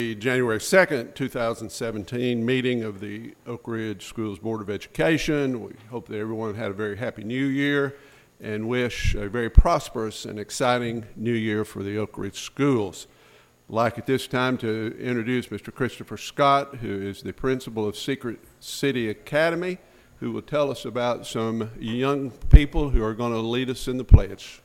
The January 2nd, 2017 meeting of the Oak Ridge Schools Board of Education. We hope that everyone had a very happy new year and wish a very prosperous and exciting new year for the Oak Ridge Schools. I'd like at this time to introduce Mr. Christopher Scott, who is the principal of Secret City Academy, who will tell us about some young people who are going to lead us in the pledge.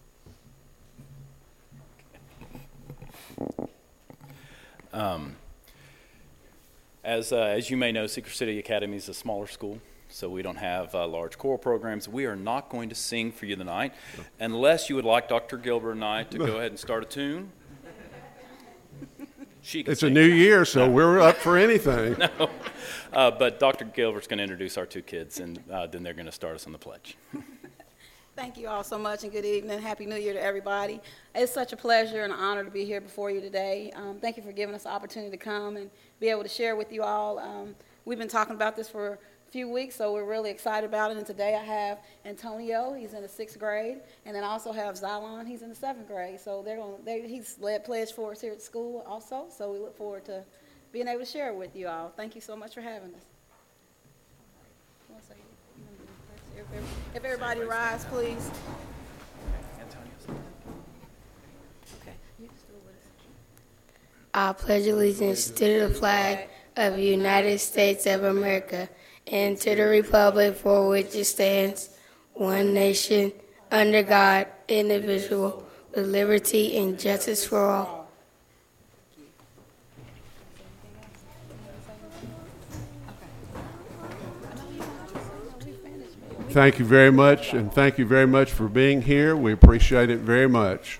As you may know, Secret City Academy is a smaller school, so we don't have large choral programs. We are not going to sing for you tonight, unless you would like Dr. Gilbert and I to go ahead and start a tune. It's a new year, so we're up for anything. No, but Dr. Gilbert's going to introduce our two kids, and then they're going to start us on the pledge. Thank you all so much, and good evening. Happy New Year to everybody. It's such a pleasure and an honor to be here before you today. Thank you for giving us the opportunity to come and be able to share with you all. We've been talking about this for a few weeks, so we're really excited about it. And today I have Antonio, he's in the 6th grade, and then I also have Xylon, he's in the 7th grade. So he's led pledge for us here at school also, so we look forward to being able to share it with you all. Thank you so much for having us. If everybody rise, please. Okay. I pledge allegiance to the flag of the United States of America and to the republic for which it stands, one nation, under God, indivisible, with liberty and justice for all. Thank you very much, and thank you very much for being here. We appreciate it very much.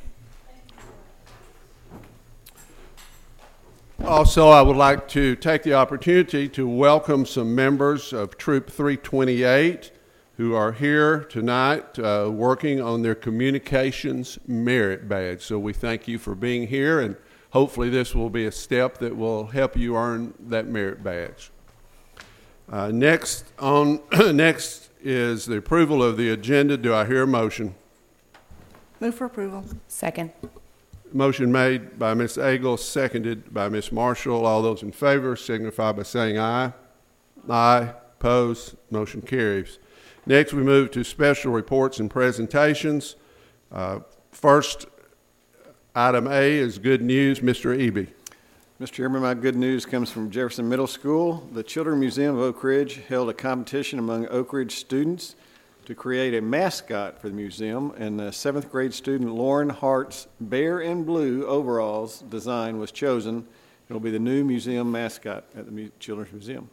Also, I would like to take the opportunity to welcome some members of Troop 328 who are here tonight working on their Communications Merit Badge. So we thank you for being here, and hopefully this will be a step that will help you earn that merit badge. Next is the approval of the agenda. Do I hear a motion? Move for approval. Second. Motion made by Ms. Agle, seconded by Ms. Marshall. All those in favor signify by saying aye. Aye. Opposed? Motion carries. Next, we move to special reports and presentations. First, item A is good news. Mr. Eby. Mr. Chairman, my good news comes from Jefferson Middle School. The Children's Museum of Oak Ridge held a competition among Oak Ridge students to create a mascot for the museum, and the 7th grade student Lauren Hart's Bear in Blue overalls design was chosen. It will be the new museum mascot at the Children's Museum.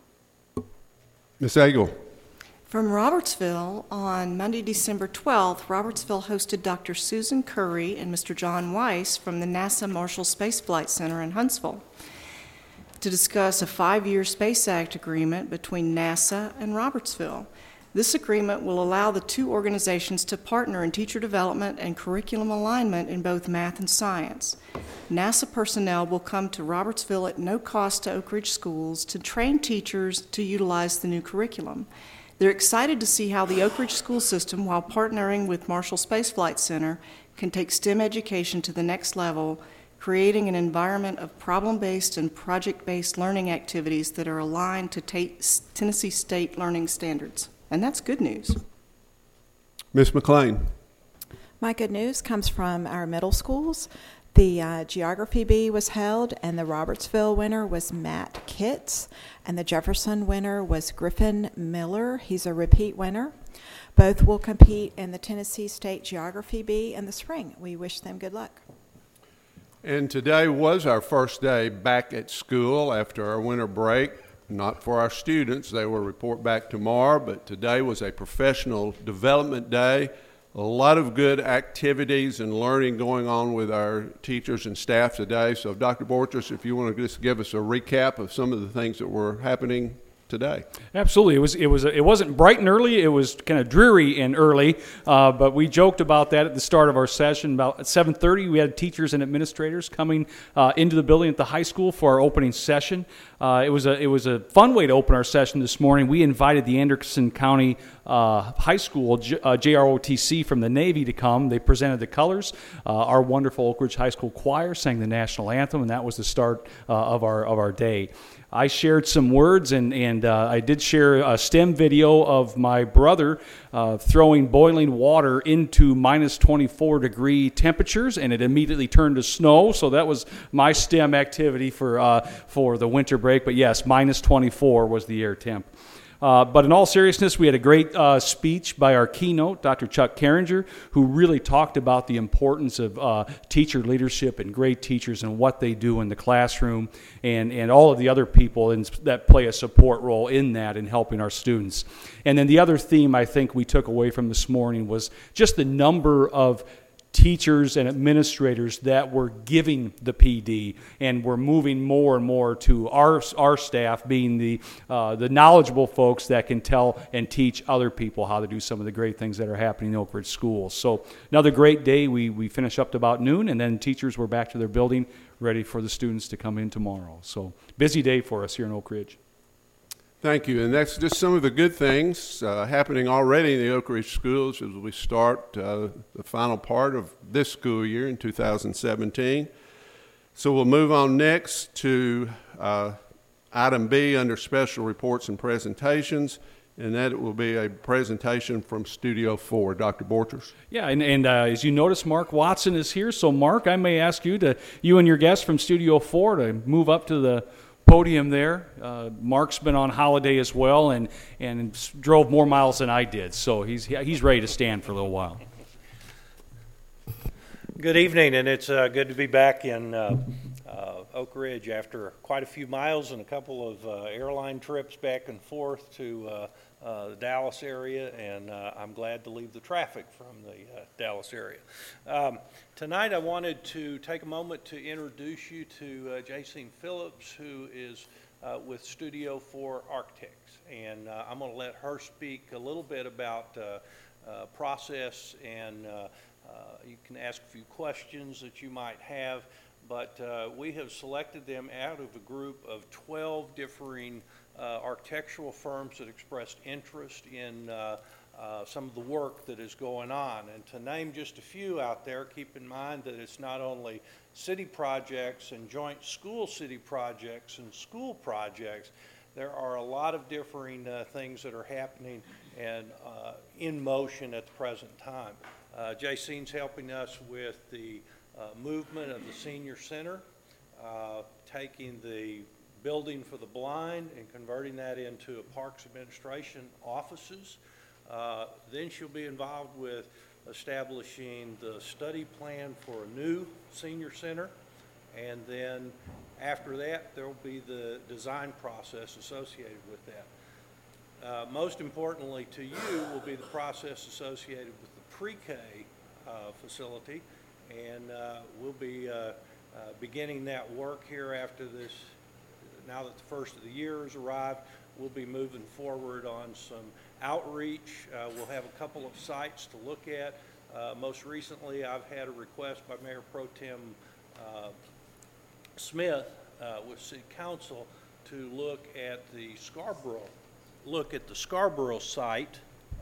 Ms. Agle. From Robertsville, on Monday, December 12th, Robertsville hosted Dr. Susan Curry and Mr. John Weiss from the NASA Marshall Space Flight Center in Huntsville to discuss a 5-year Space Act agreement between NASA and Robertsville. This agreement will allow the two organizations to partner in teacher development and curriculum alignment in both math and science. NASA personnel will come to Robertsville at no cost to Oak Ridge schools to train teachers to utilize the new curriculum. They're excited to see how the Oak Ridge school system, while partnering with Marshall Space Flight Center, can take STEM education to the next level, creating an environment of problem-based and project-based learning activities that are aligned to Tennessee state learning standards. And that's good news. Ms. McLean. My good news comes from our middle schools. The Geography Bee was held, and the Robertsville winner was Matt Kitts, and the Jefferson winner was Griffin Miller. He's a repeat winner. Both will compete in the Tennessee State Geography Bee in the spring. We wish them good luck. And today was our first day back at school after our winter break. Not for our students. They will report back tomorrow, but today was a professional development day. A lot of good activities and learning going on with our teachers and staff today. So, Dr. Borchers, if you want to just give us a recap of some of the things that were happening. today. Absolutely. It wasn't bright and early. It was kind of dreary and early, but we joked about that at the start of our session. About at 7:30, we had teachers and administrators coming into the building at the high school for our opening session. It was a fun way to open our session this morning. We invited the Anderson County High School JROTC from the Navy to come. They presented the colors. Our wonderful Oak Ridge High School choir sang the national anthem, and that was the start of our day. I shared some words, and I did share a STEM video of my brother throwing boiling water into minus 24-degree temperatures, and it immediately turned to snow. So that was my STEM activity for the winter break. But yes, minus 24 was the air temp. But in all seriousness, we had a great speech by our keynote, Dr. Chuck Carringer, who really talked about the importance of teacher leadership and great teachers and what they do in the classroom and all of the other people that play a support role in that in helping our students. And then the other theme I think we took away from this morning was just the number of teachers and administrators that were giving the PD, and we're moving more and more to our staff being the knowledgeable folks that can tell and teach other people how to do some of the great things that are happening in Oak Ridge schools. So another great day. We finish up to about noon, and then teachers were back to their building ready for the students to come in tomorrow. So busy day for us here in Oak Ridge. Thank you. And that's just some of the good things happening already in the Oak Ridge schools as we start the final part of this school year in 2017. So we'll move on next to item B under special reports and presentations, and that will be a presentation from Studio 4. Dr. Borchers. Yeah, and as you notice, Mark Watson is here. So Mark, I may ask you and your guests from Studio 4 to move up to the podium there. Mark's been on holiday as well and drove more miles than I did, so he's ready to stand for a little while. Good evening, and it's good to be back in Oak Ridge after quite a few miles and a couple of airline trips back and forth to the Dallas area, and I'm glad to leave the traffic from the Dallas area. Tonight I wanted to take a moment to introduce you to Jacine Phillips, who is with Studio 4 Architects, and I'm going to let her speak a little bit about process, and you can ask a few questions that you might have, but we have selected them out of a group of 12 differing architectural firms that expressed interest in some of the work that is going on. And to name just a few out there, keep in mind that it's not only city projects and joint school city projects and school projects. There are a lot of differing things that are happening and in motion at the present time. Jacine's helping us with the movement of the senior center, taking the building for the blind and converting that into a Parks Administration offices. Then she'll be involved with establishing the study plan for a new senior center, and then after that there will be the design process associated with that. Most importantly to you will be the process associated with the pre-K facility, and we'll be beginning that work here after this. Now that the first of the year has arrived, we'll be moving forward on some outreach. We'll have a couple of sites to look at. Most recently, I've had a request by Mayor Pro Tem Smith with City Council to look at the Scarborough site,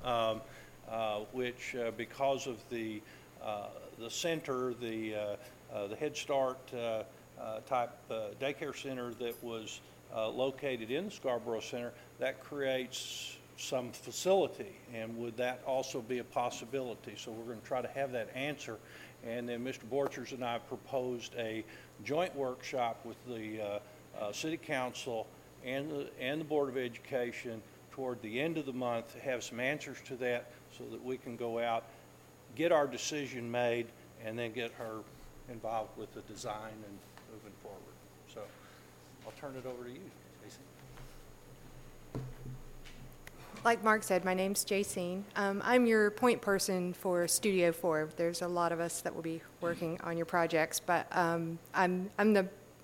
which because of the center, the Head Start type daycare center that was located in the Scarborough Center, that creates some facility, and would that also be a possibility? So we're going to try to have that answer, and then Mr. Borchers and I proposed a joint workshop with the City Council and the Board of Education toward the end of the month to have some answers to that so that we can go out, get our decision made, and then get her involved with the design and moving forward. So I'll turn it over to you, Jacine. Like Mark said, my name's Jacine. I'm your point person for Studio 4. There's a lot of us that will be working on your projects, but I'm the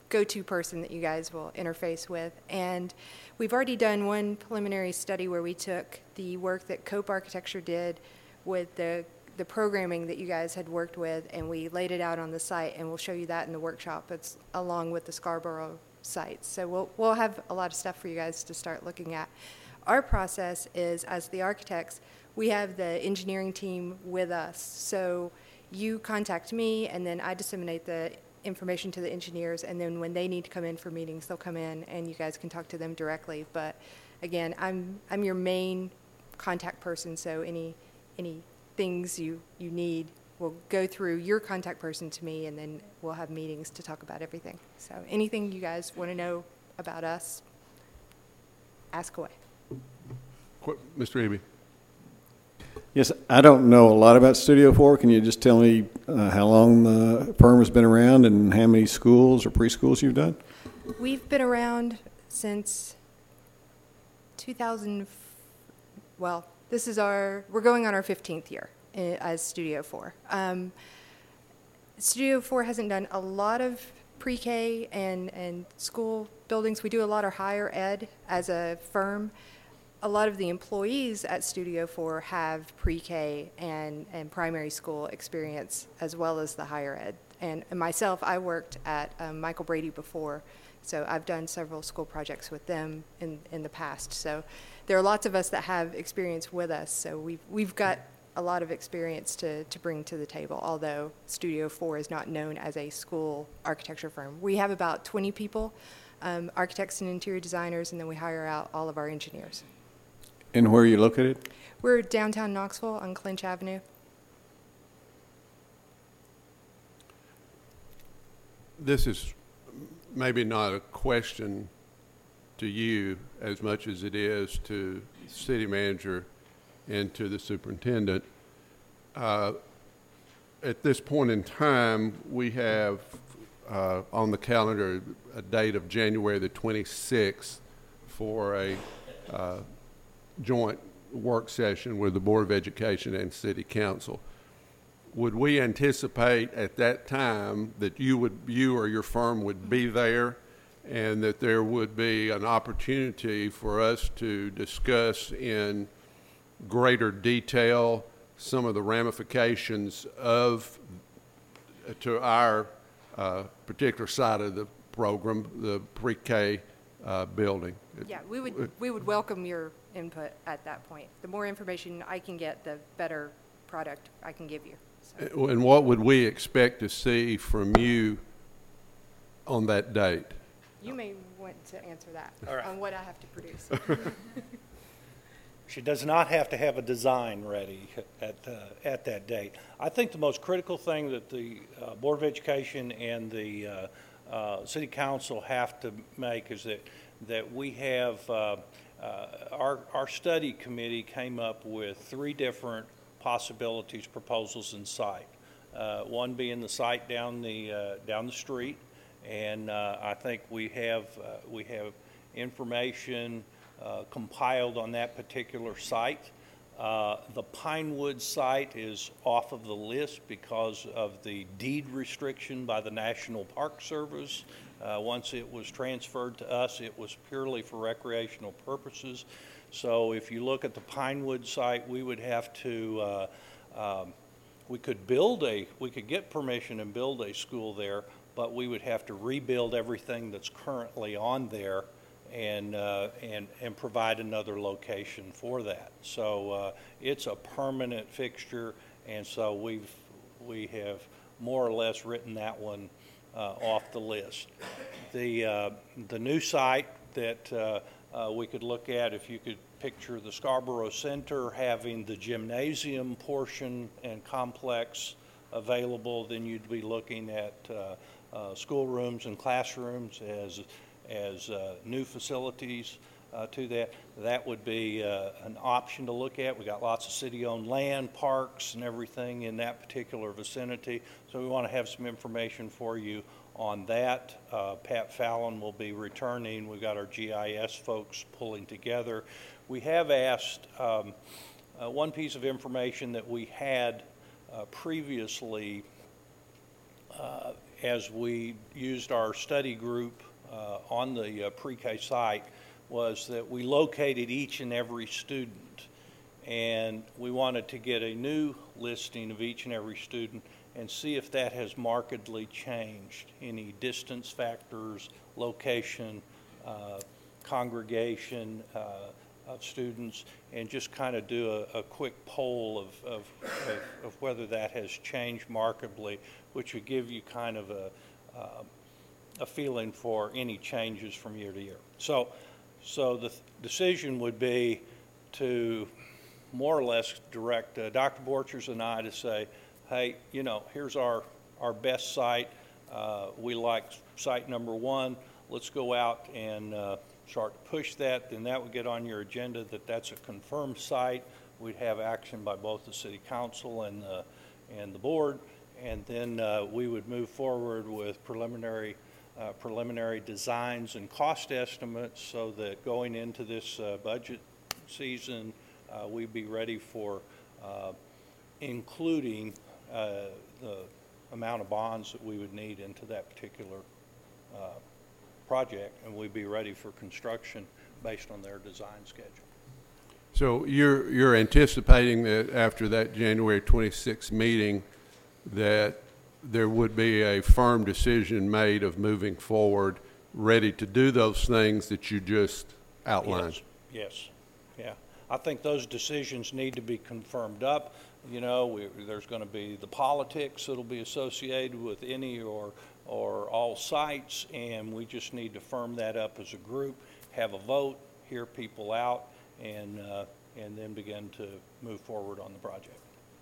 go-to person that you guys will interface with. And we've already done one preliminary study where we took the work that Cope Architecture did with the programming that you guys had worked with, and we laid it out on the site, and we'll show you that in the workshop. It's along with the Scarborough sites. So we'll have a lot of stuff for you guys to start looking at. Our process is, as the architects, we have the engineering team with us. So you contact me, and then I disseminate the information to the engineers, and then when they need to come in for meetings, they'll come in, and you guys can talk to them directly. But again, I'm your main contact person, so any things you need will go through your contact person to me, and then we'll have meetings to talk about everything. So anything you guys want to know about us, ask away. Mr. Eby. Yes, I don't know a lot about Studio 4. Can you just tell me how long the firm has been around and how many schools or preschools you've done? We've been around since 2000. Well, we're going on our 15th year as Studio 4. Studio 4 hasn't done a lot of pre-K and school buildings. We do a lot of higher ed as a firm. A lot of the employees at Studio 4 have pre-K and primary school experience, as well as the higher ed. And myself, I worked at Michael Brady before, so I've done several school projects with them in the past. So there are lots of us that have experience with us, so we've got a lot of experience to bring to the table, although Studio 4 is not known as a school architecture firm. We have about 20 people, architects and interior designers, and then we hire out all of our engineers. And where are you located? We're downtown Knoxville on Clinch Avenue. This is maybe not a question to you as much as it is to the city manager and to the superintendent. At this point in time, we have on the calendar a date of January the 26th for a joint work session with the Board of Education and City Council. Would we anticipate at that time that you or your firm would be there, and that there would be an opportunity for us to discuss in greater detail some of the ramifications to our particular side of the program, the pre-K building? Yeah, we would welcome your input at that point. The more information I can get, the better product I can give you. So. And what would we expect to see from you on that date? You may want to answer that All right. on what I have to produce. She does not have to have a design ready at that date. I think the most critical thing that the Board of Education and the City Council have to make is that we have our study committee came up with 3 different possibilities, proposals, and site. One being the site down the street, and I think we have information compiled on that particular site. The Pinewood site is off of the list because of the deed restriction by the National Park Service. Once it was transferred to us, it was purely for recreational purposes. So if you look at the Pinewood site, we would have to, we could get permission and build a school there, but we would have to rebuild everything that's currently on there and provide another location for that. So it's a permanent fixture, and so we have more or less written that one off the list. The new site that we could look at, if you could picture the Scarborough Center having the gymnasium portion and complex available, then you'd be looking at schoolrooms and classrooms as new facilities to that. That would be an option to look at. We got lots of city-owned land, parks, and everything in that particular vicinity. So we want to have some information for you on that. Pat Fallon will be returning. We've got our GIS folks pulling together. We have asked one piece of information that we had previously as we used our study group on the pre-K site was that we located each and every student, and we wanted to get a new listing of each and every student and see if that has markedly changed. Any distance factors, location, congregation of students, and just kind of do a quick poll of whether that has changed markedly, which would give you kind of a feeling for any changes from year to year. So the decision would be to more or less direct Dr. Borchers and I to say, hey, here's our best site. We like site number 1. Let's go out and start to push that. Then that would get on your agenda that that's a confirmed site. We'd have action by both the city council and the board, and then we would move forward with preliminary designs and cost estimates so that going into this budget season, we'd be ready for including the amount of bonds that we would need into that particular project, and we'd be ready for construction based on their design schedule. So you're anticipating that after that January 26th meeting that there would be a firm decision made of moving forward, ready to do those things that you just outlined? Yes. Yeah. I think those decisions need to be confirmed up. There's going to be the politics that'll be associated with any or all sites, and we just need to firm that up as a group, have a vote, hear people out, and then begin to move forward on the project.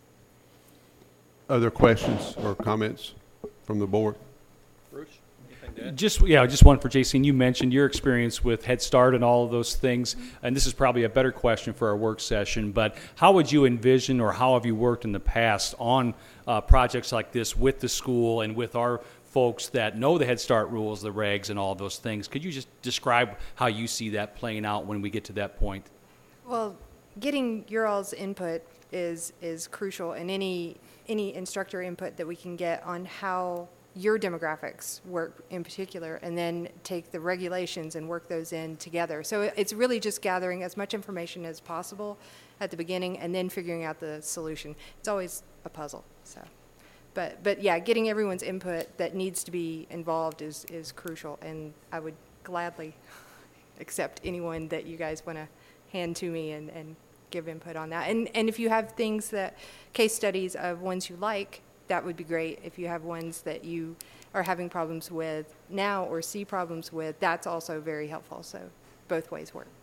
Other questions or comments from the board? Bruce, anything to add? Just one for JC. And you mentioned your experience with Head Start and all of those things, and this is probably a better question for our work session, but how would you envision, or how have you worked in the past on projects like this with the school and with our folks that know the Head Start rules, the regs, and all of those things? Could you just describe how you see that playing out when we get to that point? Well, getting your all's input is crucial, and any instructor input that we can get on how your demographics work in particular, and then take the regulations and work those in together. So it's really just gathering as much information as possible at the beginning and then figuring out the solution. It's always a puzzle. So, but yeah, getting everyone's input that needs to be involved is crucial, and I would gladly accept anyone that you guys want to hand to me and give input on that. And if you have things that, case studies of ones you like, that would be great. If you have ones that you are having problems with now or see problems with, that's also very helpful. So both ways work.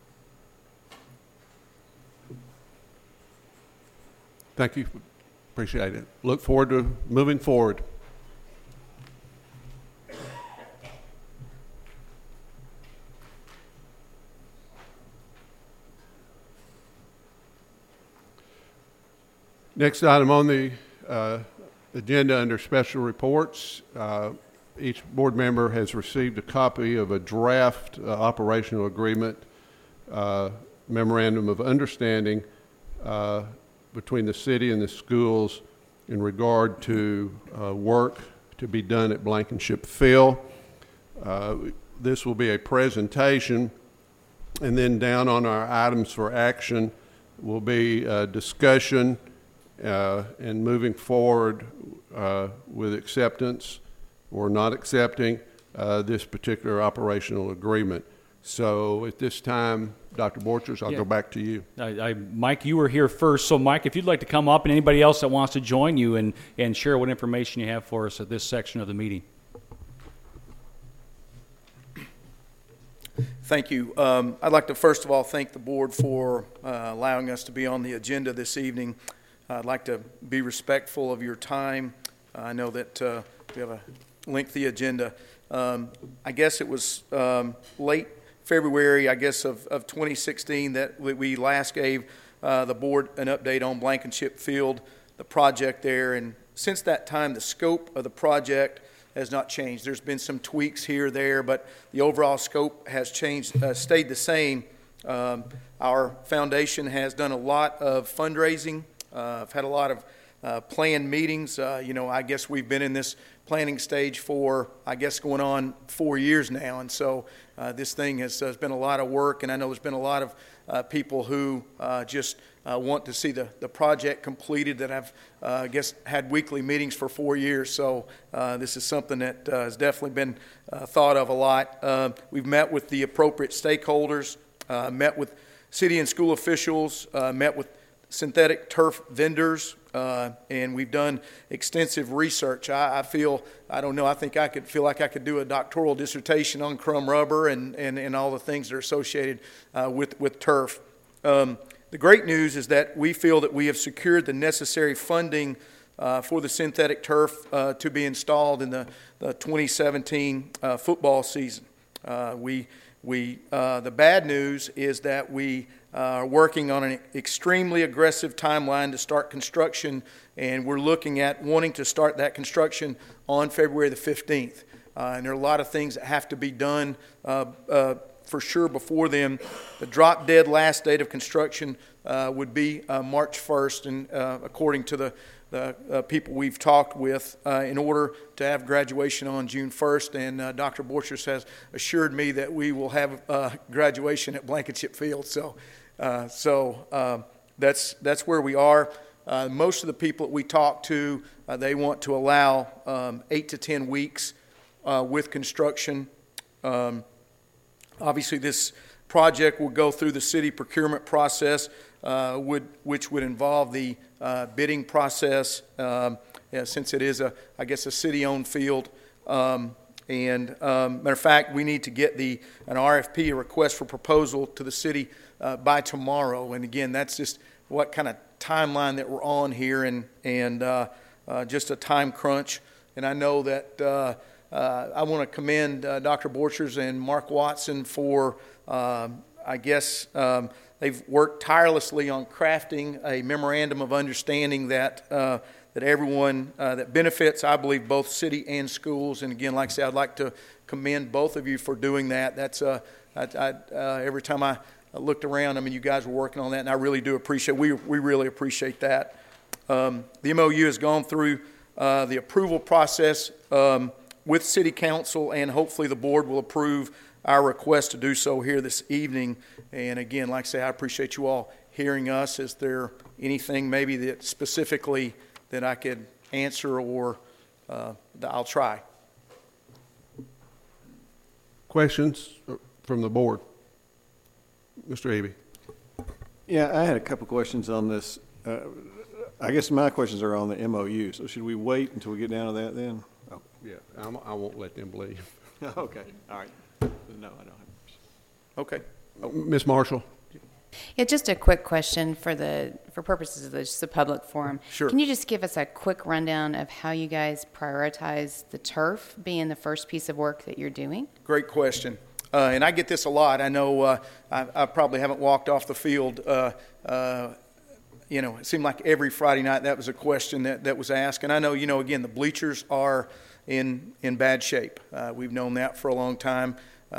Thank you. Appreciate it. Look forward to moving forward. Next item on the agenda under special reports. Each board member has received a copy of a draft operational agreement, memorandum of understanding between the city and the schools in regard to work to be done at Blankenship Field. This will be a presentation, and then down on our items for action will be discussion and moving forward with acceptance or not accepting this particular operational agreement. So at this time, Dr. Borchers, I'll go back to you. Mike, you were here first. So, Mike, if you'd like to come up, and anybody else that wants to join you and share what information you have for us at this section of the meeting. Thank you. I'd like to first of all thank the board for allowing us to be on the agenda this evening. I'd like to be respectful of your time. I know that we have a lengthy agenda. I guess it was late February, of 2016 that we last gave the board an update on Blankenship Field, the project there. And since that time, the scope of the project has not changed. There's been some tweaks here or there, but the overall scope has changed, stayed the same. Our foundation has done a lot of fundraising. I've had a lot of planned meetings. I guess we've been in this planning stage for, I guess, going on 4 years now. And so this thing has been a lot of work, and I know there's been a lot of people who just want to see the project completed that have, I guess, had weekly meetings for 4 years. So this is something that has definitely been thought of a lot. We've met with the appropriate stakeholders, met with city and school officials, met with synthetic turf vendors, and we've done extensive research. I think I could feel like I could do a doctoral dissertation on crumb rubber and all the things that are associated with turf. The great news is that we feel that we have secured the necessary funding for the synthetic turf to be installed in the 2017 football season. The bad news is that we are working on an extremely aggressive timeline to start construction, and we're looking at wanting to start that construction on February the 15th. And there are a lot of things that have to be done for sure before then. The drop-dead last date of construction would be March 1st, and according to the people we've talked with, in order to have graduation on June 1st, and Dr. Borchers has assured me that we will have graduation at Blankenship Field. So that's where we are. Most of the people that we talk to, they want to allow 8 to 10 weeks with construction. Obviously, this project will go through the city procurement process, which would involve the bidding process, since it is a city-owned field. Matter of fact, we need to get an RFP, a request for proposal, to the city by tomorrow. And again, that's just what kind of timeline that we're on here, and just a time crunch. And I know that I want to commend Dr. Borchers and Mark Watson for, they've worked tirelessly on crafting a memorandum of understanding that everyone, that benefits, I believe, both city and schools. And again, like I said, I'd like to commend both of you for doing that. That's every time I looked around, I mean, you guys were working on that, and I really do appreciate. We really appreciate that. The MOU has gone through the approval process with City Council, and hopefully the board will approve our request to do so here this evening. And again, like I say, I appreciate you all hearing us. Is there anything maybe that specifically that I could answer, or I'll try? Questions from the board? Mr. Eby. Yeah, I had a couple questions on this. I guess my questions are on the MOU. So should we wait until we get down to that then? Oh, yeah, I won't let them leave. Okay, all right. No, I don't have. Okay. Ms. Marshall. Yeah, just a quick question for purposes of the public forum. Sure. Can you just give us a quick rundown of how you guys prioritize the turf being the first piece of work that you're doing? Great question. And I get this a lot. I know I probably haven't walked off the field. It seemed like every Friday night that was a question that was asked. And I know, again, the bleachers are in bad shape. We've known that for a long time.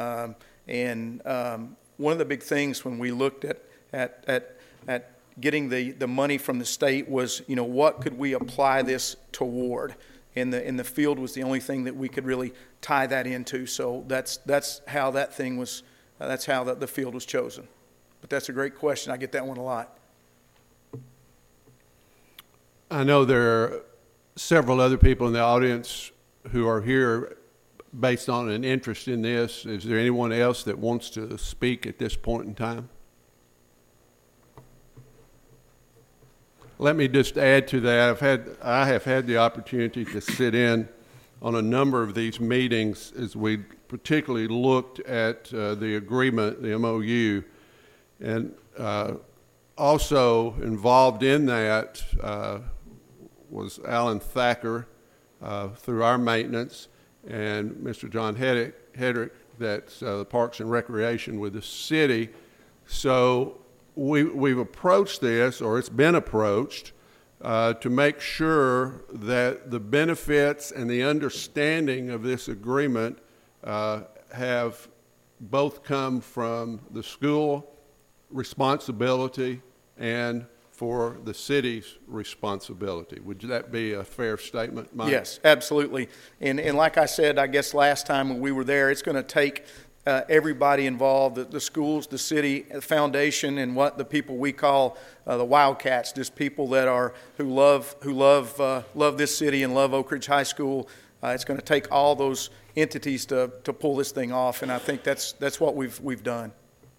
One of the big things when we looked at getting the money from the state was, what could we apply this toward? And the field was the only thing that we could really tie that into. So that's how that thing was. That's how the field was chosen. But that's a great question. I get that one a lot. I know there are several other people in the audience who are here based on an interest in this. Is there anyone else that wants to speak at this point in time? Let me just add to that. I have had the opportunity to sit in on a number of these meetings as we particularly looked at the agreement, the MOU, and also involved in that was Alan Thacker through our maintenance, and Mr. John Hedrick, that's the Parks and Recreation with the city. So we've approached this, or it's been approached, to make sure that the benefits and the understanding of this agreement have both come from the school responsibility and for the city's responsibility. Would that be a fair statement, Mike? Yes, absolutely. And like I said, I guess last time when we were there, it's going to take everybody involved, the schools, the city, the foundation, and what the people we call the Wildcats, just people that are who love this city and love Oak Ridge High School. It's going to take all those entities to pull this thing off, and I think that's what we've done.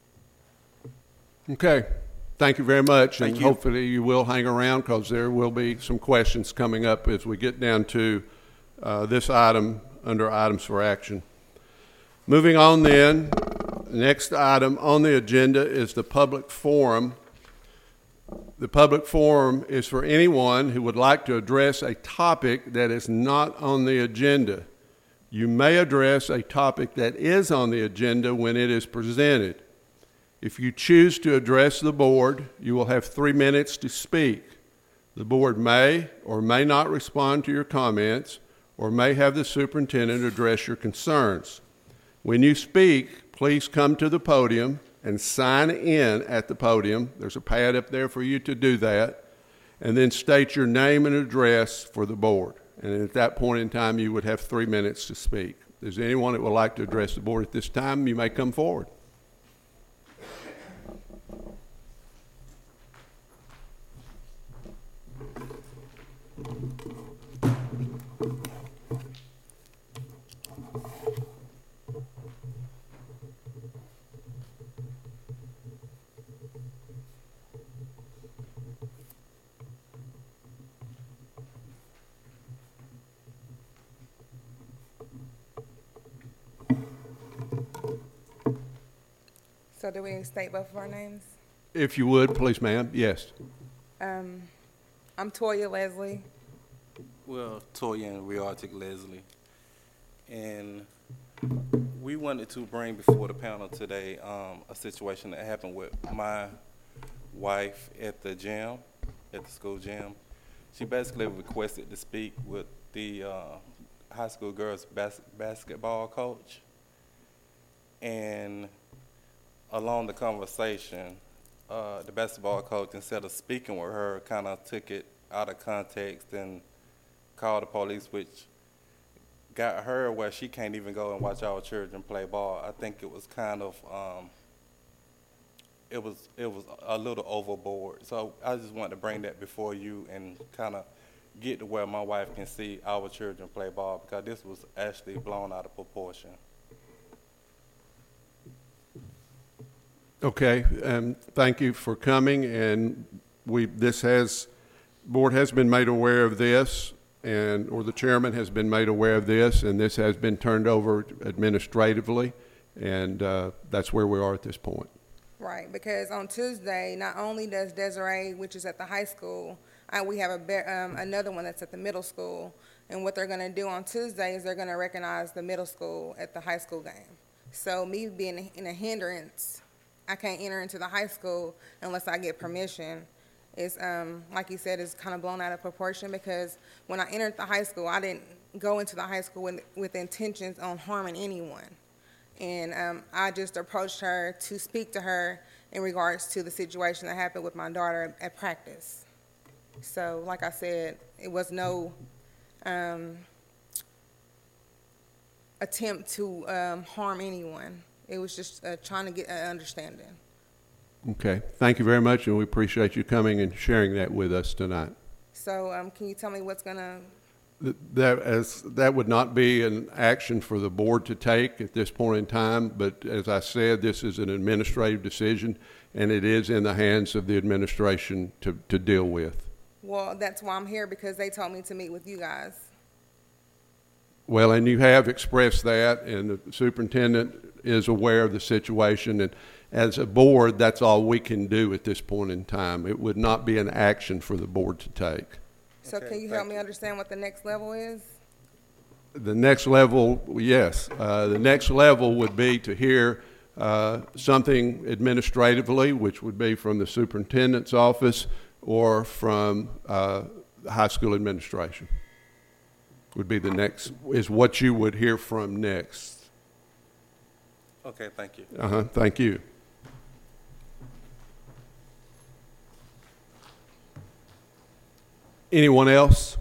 Okay. Thank you very much, Thank and you. hopefully you will hang around because there will be some questions coming up as we get down to this item under items for action. Moving on then, next item on the agenda is the public forum. The public forum is for anyone who would like to address a topic that is not on the agenda. You may address a topic that is on the agenda when it is presented. If you choose to address the board, you will have 3 minutes to speak. The board may or may not respond to your comments or may have the superintendent address your concerns. When you speak, please come to the podium and sign in at the podium. There's a pad up there for you to do that. And then state your name and address for the board. And at that point in time, you would have 3 minutes to speak. If there's anyone that would like to address the board at this time, you may come forward. So do we state both of our names? If you would, please, ma'am. Yes. I'm Toya Leslie. Well, Toya and Riartic Leslie. And we wanted to bring before the panel today a situation that happened with my wife at the gym, at the school gym. She basically requested to speak with the high school girls basketball coach. And along the conversation, the basketball coach, instead of speaking with her, kind of took it out of context and called the police, which got her where she can't even go and watch our children play ball. I think it was kind of, it was a little overboard. So I just wanted to bring that before you and kind of get to where my wife can see our children play ball, because this was actually blown out of proportion. Okay, thank you for coming, and board has been made aware of this, or the chairman has been made aware of this, and this has been turned over administratively, and that's where we are at this point. Right, because on Tuesday, not only does Desiree, which is at the high school, we have another one that's at the middle school, and what they're going to do on Tuesday is they're going to recognize the middle school at the high school game. So me being in a hindrance, I can't enter into the high school unless I get permission. It's, like you said, it's kind of blown out of proportion, because when I entered the high school, I didn't go into the high school with intentions on harming anyone. And I just approached her to speak to her in regards to the situation that happened with my daughter at practice. So, like I said, it was no attempt to harm anyone. It was just trying to get an understanding. Okay, thank you very much, and we appreciate you coming and sharing that with us tonight. So can you tell me what's going to... That would not be an action for the board to take at this point in time, but as I said, this is an administrative decision, and it is in the hands of the administration to deal with. Well, that's why I'm here, because they told me to meet with you guys. Well, and you have expressed that, and the superintendent is aware of the situation, and as a board, that's all we can do at this point in time. It would not be an action for the board to take. So can you help me understand what the next level is? The next level, yes. The next level would be to hear something administratively, which would be from the superintendent's office or from the high school administration. Would be the next, is what you would hear from next. Okay, thank you. Thank you. Anyone else?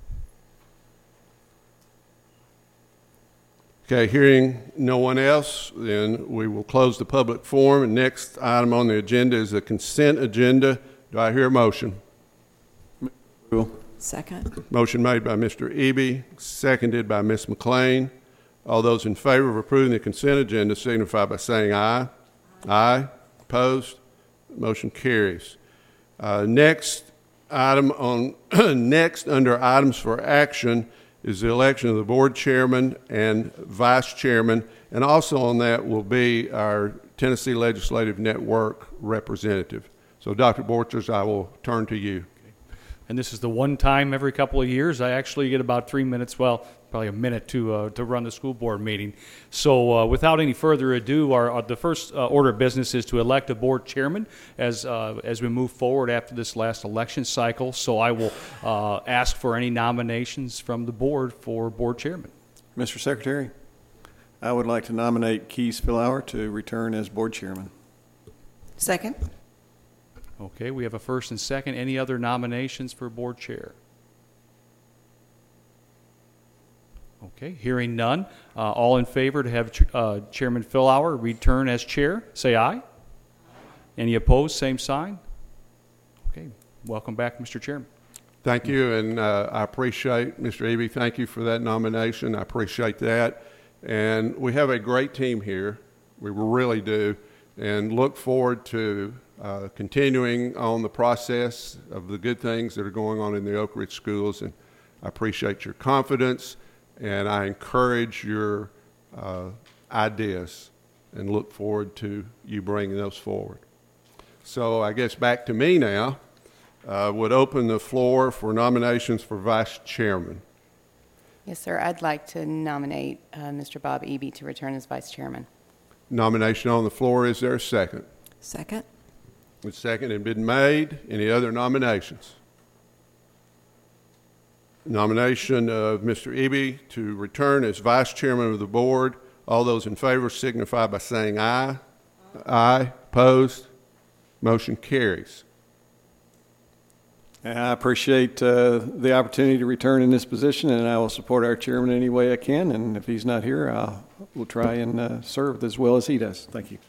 Okay, hearing no one else, then we will close the public forum. And next item on the agenda is the consent agenda. Do I hear a motion? Second. Motion made by Mr. Eby, seconded by Ms. McLean. All those in favor of approving the consent agenda signify by saying aye. Aye. Opposed? Motion carries. Next under items for action is the election of the board chairman and vice chairman, and also on that will be our Tennessee Legislative Network representative. So, Dr. Borchers, I will turn to you. And this is the one time every couple of years I actually get about 3 minutes, well, probably a minute to run the school board meeting. So without any further ado, the first order of business is to elect a board chairman as we move forward after this last election cycle. So I will ask for any nominations from the board for board chairman. Mr. Secretary, I would like to nominate Keys Philauer to return as board chairman. Second. Okay, we have a first and second. Any other nominations for board chair? Okay, hearing none. All in favor to have Chairman Philauer return as chair, say aye. Any opposed, same sign. Okay, welcome back, Mr. Chairman. Thank you, and I appreciate, Mr. Eby, thank you for that nomination. I appreciate that. And we have a great team here. We really do, and look forward to continuing on the process of the good things that are going on in the Oak Ridge schools. And I appreciate your confidence, and I encourage your ideas and look forward to you bringing those forward. So I guess back to me now. Would open the floor for nominations for vice chairman. Yes, sir. I'd like to nominate Mr. Bob Eby to return as vice chairman. Nomination on the floor. Is there a second? Second. The second had been made. Any other nominations? Nomination of Mr. Eby to return as vice chairman of the board. All those in favor signify by saying aye. Aye. Opposed? Motion carries. I appreciate the opportunity to return in this position, and I will support our chairman any way I can. And if he's not here, I will try and serve as well as he does. Thank you.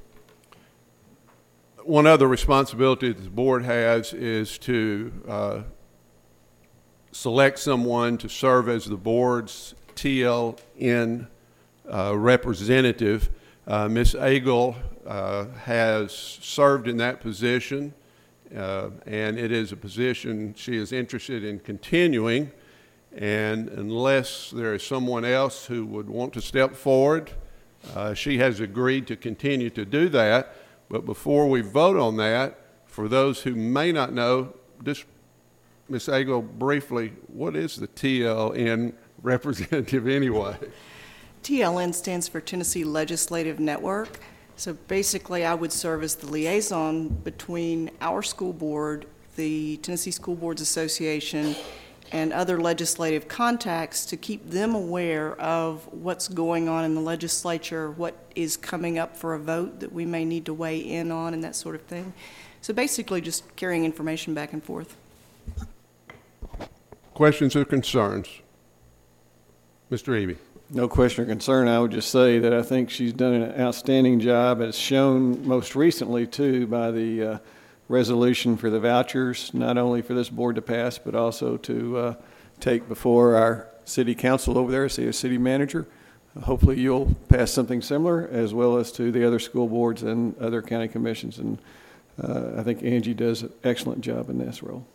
One other responsibility that the board has is to select someone to serve as the board's TLN representative. Ms. Agle has served in that position, and it is a position she is interested in continuing. And unless there is someone else who would want to step forward, she has agreed to continue to do that. But before we vote on that, for those who may not know, just Ms. Agle, briefly, what is the TLN representative anyway? TLN stands for Tennessee Legislative Network. So basically, I would serve as the liaison between our school board, the Tennessee School Boards Association, and other legislative contacts to keep them aware of what's going on in the legislature, what is coming up for a vote that we may need to weigh in on, and that sort of thing. So basically just carrying information back and forth. Questions or concerns? Mr. Eby. No question or concern. I would just say that I think she's done an outstanding job, as shown most recently, too, by the resolution for the vouchers, not only for this board to pass, but also to take before our city council over there, see a city manager. Hopefully you'll pass something similar, as well as to the other school boards and other county commissions. And I think Angie does an excellent job in this role.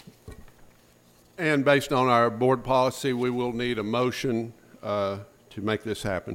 And based on our board policy, we will need a motion to make this happen.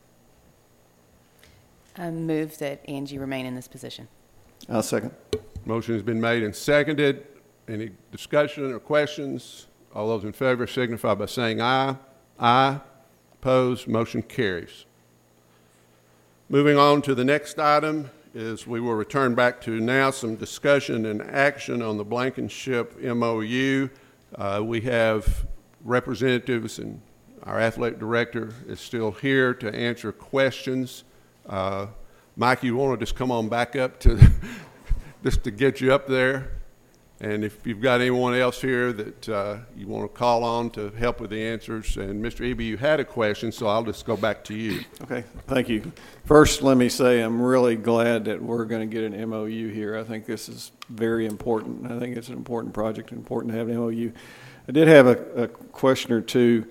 I move that Angie remain in this position. I'll second. Motion has been made and seconded. Any discussion or questions? All those in favor signify by saying aye. Aye. Opposed? Motion carries. Moving on to the next item is we will return back to now some discussion and action on the Blankenship MOU. We have representatives, and our athletic director is still here to answer questions. Mike, you want to just come on back up to just to get you up there? And if you've got anyone else here that you want to call on to help with the answers, and Mr. Eby, you had a question, so I'll just go back to you. Okay, thank you. First, let me say I'm really glad that we're going to get an MOU here. I think this is very important. I think it's an important project, important to have an MOU. I did have a question or two.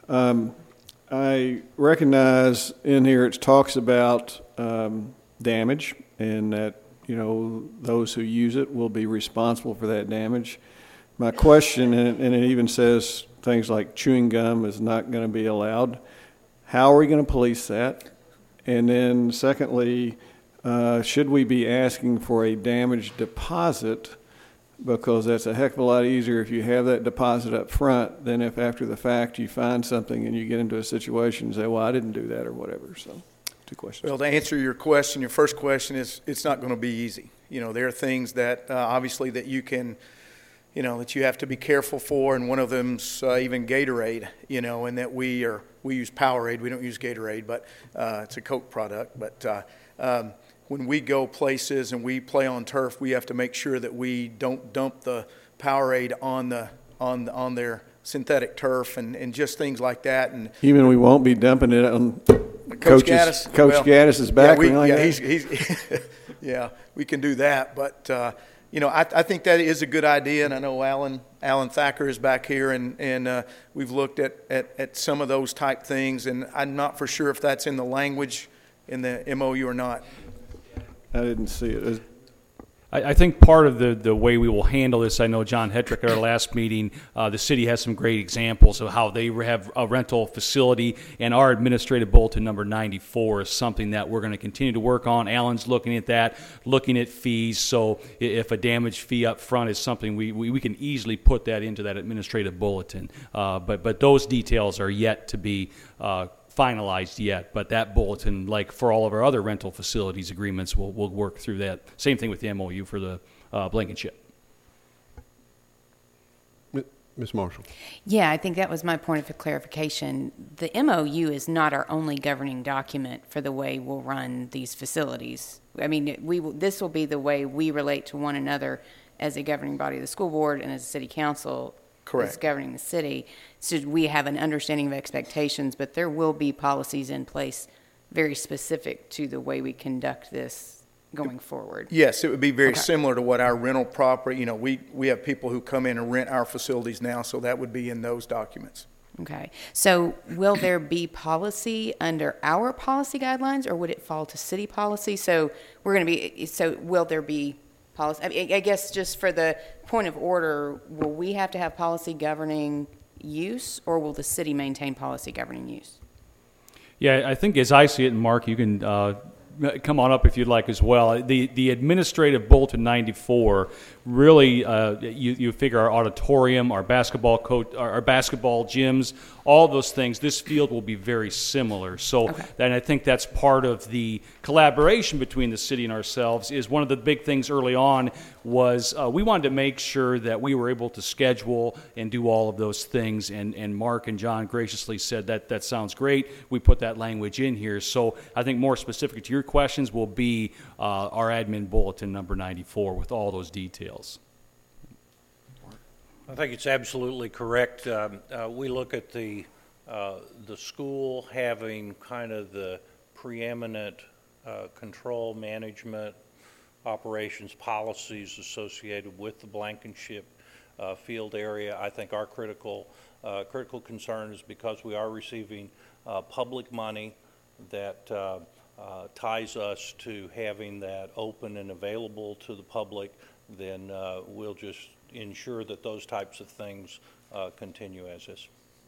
I recognize in here it talks about damage, and that those who use it will be responsible for that damage. My question, and it even says things like chewing gum is not going to be allowed. How are we going to police that? And then secondly, should we be asking for a damage deposit? Because that's a heck of a lot easier if you have that deposit up front than if after the fact you find something and you get into a situation and say, well, I didn't do that or whatever. So. Two questions. Well, to answer your question, your first question is it's not going to be easy. There are things that obviously that you can, that you have to be careful for, and one of them's even Gatorade, and that we use Powerade. We don't use Gatorade, but it's a Coke product. But when we go places and we play on turf, we have to make sure that we don't dump the Powerade on their synthetic turf and just things like that. And even we won't be dumping it on Coach Gaddis. Coach Gaddis is back. Yeah, we can do that. But I think that is a good idea, and I know Alan Thacker is back here, and we've looked at some of those type things, and I'm not for sure if that's in the language in the MOU or not. I didn't see it. I think part of the way we will handle this, I know John Hetrick at our last meeting, the city has some great examples of how they have a rental facility, and our administrative bulletin number 94 is something that we're going to continue to work on. Alan's looking at that, looking at fees, so if a damage fee up front is something, we can easily put that into that administrative bulletin. But those details are yet to be finalized yet, but that bulletin, like for all of our other rental facilities agreements, we'll work through that. Same thing with the MOU for the Blankenship. Ms. Marshall. Yeah, I think that was my point of clarification. The MOU is not our only governing document for the way we'll run these facilities. I mean, this will be the way we relate to one another as a governing body of the school board and as a city council. Correct. Is governing the city. So we have an understanding of expectations, but there will be policies in place very specific to the way we conduct this going forward. Yes, it would be very similar to what our rental property, we have people who come in and rent our facilities now, so that would be in those documents. Okay. So will there be policy under our policy guidelines, or would it fall to city policy? So will there be policy? I guess just for the point of order, will we have to have policy governing use, or will the city maintain policy governing use? Yeah, I think as I see it, and Mark, you can come on up if you'd like as well. The administrative bulletin 94 really you figure our auditorium, our basketball coach, our basketball gyms, all those things. This field will be very similar. So, and I think that's part of the collaboration between the city and ourselves. Is one of the big things early on was we wanted to make sure that we were able to schedule and do all of those things. And Mark and John graciously said that sounds great. We put that language in here. So I think more specific to your questions will be our admin bulletin number 94 with all those details. I think it's absolutely correct. We look at the school having kind of the preeminent control management operations policies associated with the Blankenship field area. I think our critical concern is because we are receiving public money that ties us to having that open and available to the public, then we'll just ensure that those types of things continue as is.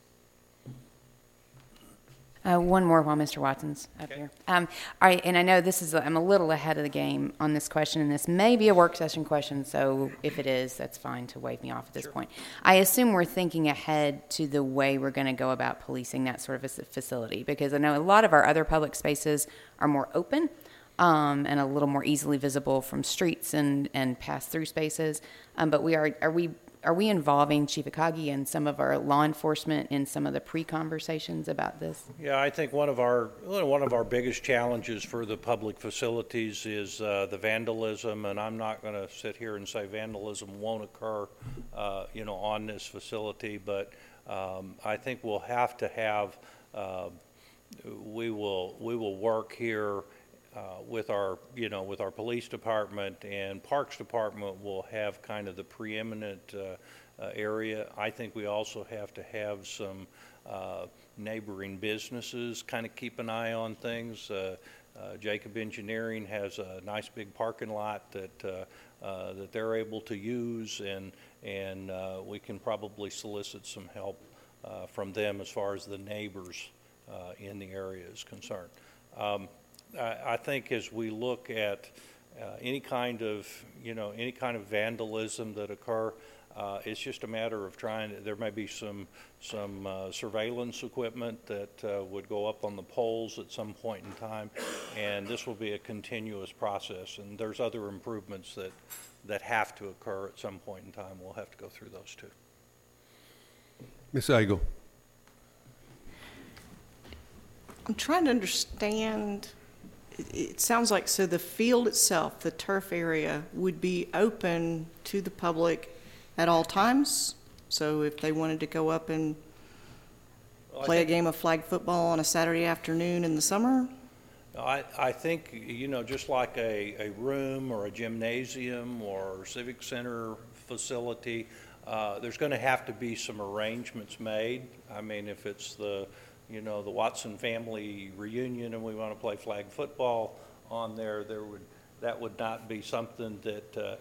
One more while Mr. Watson's up here. All right, and I know I'm a little ahead of the game on this question, and this may be a work session question, so if it is, that's fine to wave me off at this point. I assume we're thinking ahead to the way we're going to go about policing that sort of a facility, because I know a lot of our other public spaces are more open and a little more easily visible from streets and pass-through spaces, but are we are we involving Chief Akagi and some of our law enforcement in some of the pre-conversations about this? Yeah, I think one of our biggest challenges for the public facilities is the vandalism, and I'm not going to sit here and say vandalism won't occur, on this facility, but I think we'll have to have. We will work here with our police department, and Parks Department will have kind of the preeminent area. I think we also have to have some neighboring businesses kind of keep an eye on things. Jacob Engineering has a nice big parking lot that they're able to use, and we can probably solicit some help from them as far as the neighbors in the area is concerned. I think as we look at any kind of vandalism that occur, it's just a matter of there may be some surveillance equipment that would go up on the poles at some point in time, and this will be a continuous process. And there's other improvements that have to occur at some point in time. We'll have to go through those too. Ms. Agel. I'm trying to understand, it sounds like, so the field itself, the turf area, would be open to the public at all times? So if they wanted to go up and play a game of flag football on a Saturday afternoon in the summer? I think, just like a room or a gymnasium or civic center facility, there's going to have to be some arrangements made. I mean, if it's the Watson family reunion and we want to play flag football on there, that would not be something that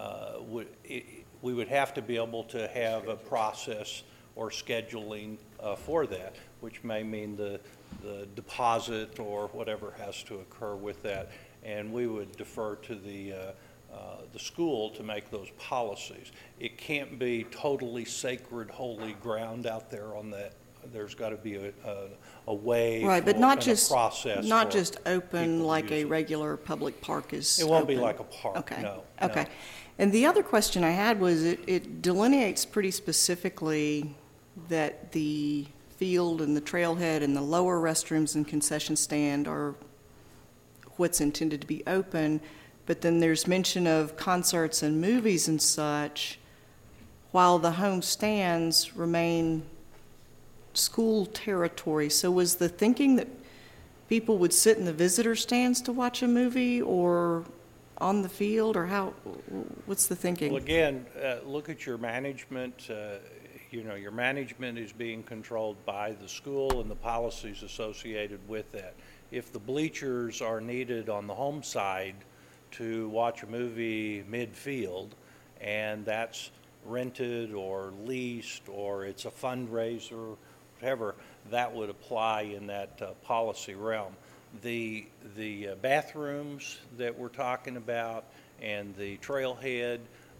we would have to be able to have a process or scheduling for that, which may mean the deposit or whatever has to occur with that. And we would defer to the school to make those policies. It can't be totally sacred, holy ground out there on that. There's got to be a way, right, but not just process. Not just open like a regular public park is. It won't open. Be like a park. Okay. No. Okay. No. And the other question I had was it delineates pretty specifically that the field and the trailhead and the lower restrooms and concession stand are what's intended to be open, but then there's mention of concerts and movies and such, while the home stands remain school territory. So was the thinking that people would sit in the visitor stands to watch a movie or on the field, or what's the thinking? Well, again, look at your management. Your management is being controlled by the school and the policies associated with that. If the bleachers are needed on the home side to watch a movie midfield, and that's rented or leased, or it's a fundraiser, whatever, that would apply in that policy realm. The bathrooms that we're talking about and the trailhead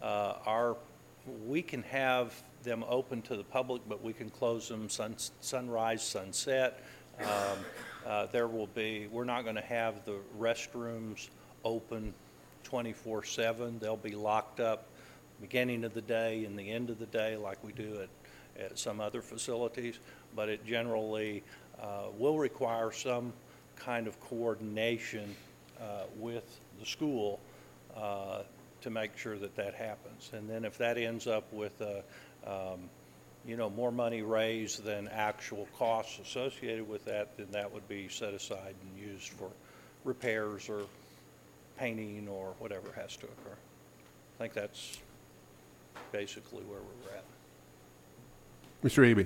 we can have them open to the public, but we can close them sunrise, sunset. We're not going to have the restrooms open 24/7. They'll be locked up beginning of the day and the end of the day like we do at some other facilities, but it generally will require some kind of coordination with the school to make sure that happens. And then if that ends up with more money raised than actual costs associated with that, then that would be set aside and used for repairs or painting or whatever has to occur. I think that's basically where we're at. Mr. Eby.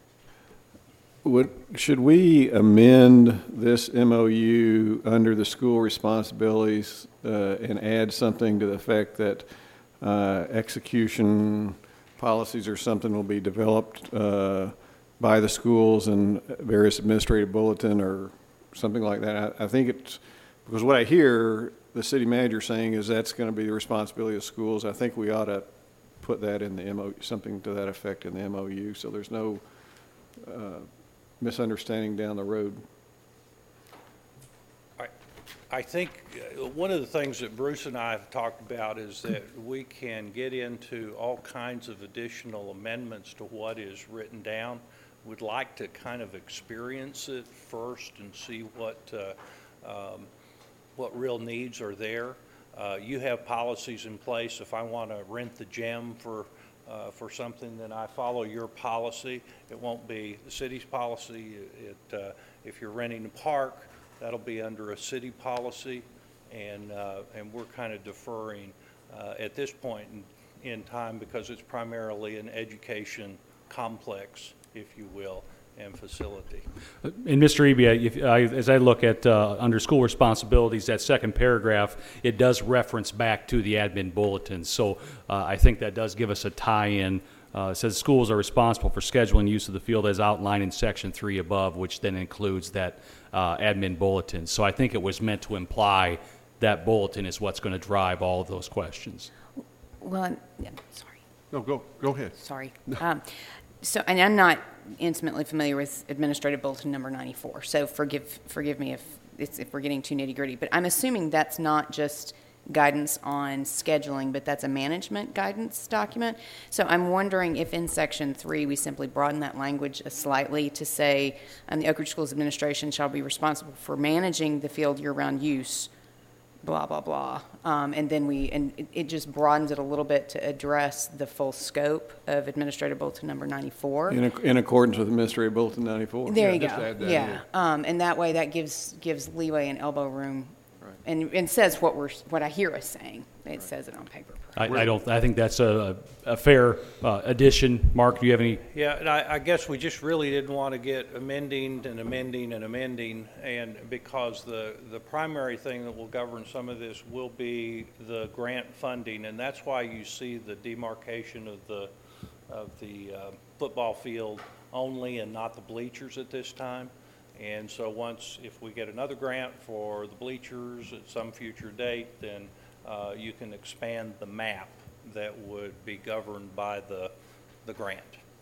Should we amend this MOU under the school responsibilities and add something to the effect that execution policies or something will be developed by the schools and various administrative bulletin or something like that? I think it's, because what I hear the city manager saying is that's going to be the responsibility of schools. I think we ought to put that in the MOU, something to that effect in the MOU, so there's no misunderstanding down the road. All right. I think one of the things that Bruce and I have talked about is that we can get into all kinds of additional amendments to what is written down. We'd like to kind of experience it first and see what real needs are there. You have policies in place. If I want to rent the gym for something, then I follow your policy. It won't be the city's policy. If you're renting a park, that'll be under a city policy, and we're kind of deferring at this point in time because it's primarily an education complex, if you will, and facility. And Mr. Eby, as I look at under school responsibilities, that second paragraph, it does reference back to the admin bulletin. So I think that does give us a tie-in. It says schools are responsible for scheduling use of the field as outlined in Section 3 above, which then includes that admin bulletin. So I think it was meant to imply that bulletin is what's going to drive all of those questions. Well, yeah, sorry. No, go ahead. Sorry. So, and I'm not intimately familiar with Administrative Bulletin number 94, so forgive me if we're getting too nitty-gritty, but I'm assuming that's not just guidance on scheduling, but that's a management guidance document. So I'm wondering if in Section 3 we simply broaden that language slightly to say the Oak Ridge Schools Administration shall be responsible for managing the field year-round use, blah, blah, blah. And then it just broadens it a little bit to address the full scope of Administrative Bulletin number 94. In accordance with Administrative Bulletin 94. There you go. Yeah. And that way that gives leeway and elbow room. And says what I hear us saying. It says it on paper. I think that's a fair addition. Mark, do you have any? Yeah, and I guess we just really didn't want to get amending, and because the primary thing that will govern some of this will be the grant funding, and that's why you see the demarcation of the football field only and not the bleachers at this time. And so if we get another grant for the bleachers at some future date, then you can expand the map that would be governed by the grant.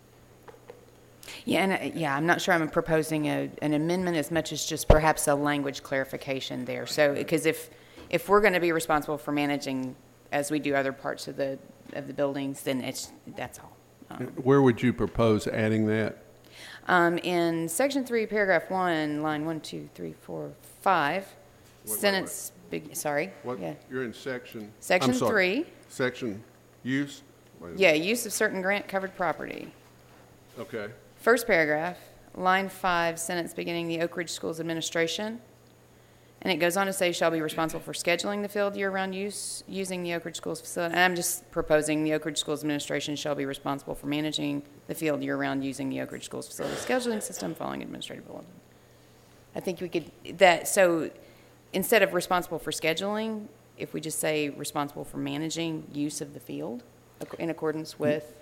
Yeah, and I'm not sure I'm proposing an amendment as much as just perhaps a language clarification there. So, because if we're going to be responsible for managing as we do other parts of the buildings, then that's all. Where would you propose adding that? In Section 3, Paragraph 1, line 1, 2, 3, 4, 5, sentence. Sorry. What? Yeah. You're in Section 3. Section use. Yeah, use of certain grant-covered property. Okay. First paragraph, line 5, sentence beginning the Oak Ridge Schools Administration. And it goes on to say, shall be responsible for scheduling the field year-round use using the Oak Ridge Schools facility. And I'm just proposing the Oak Ridge Schools Administration shall be responsible for managing the field year-round using the Oak Ridge Schools facility scheduling system following administrative bulletin. I think we could, so instead of responsible for scheduling, if we just say responsible for managing use of the field in accordance with.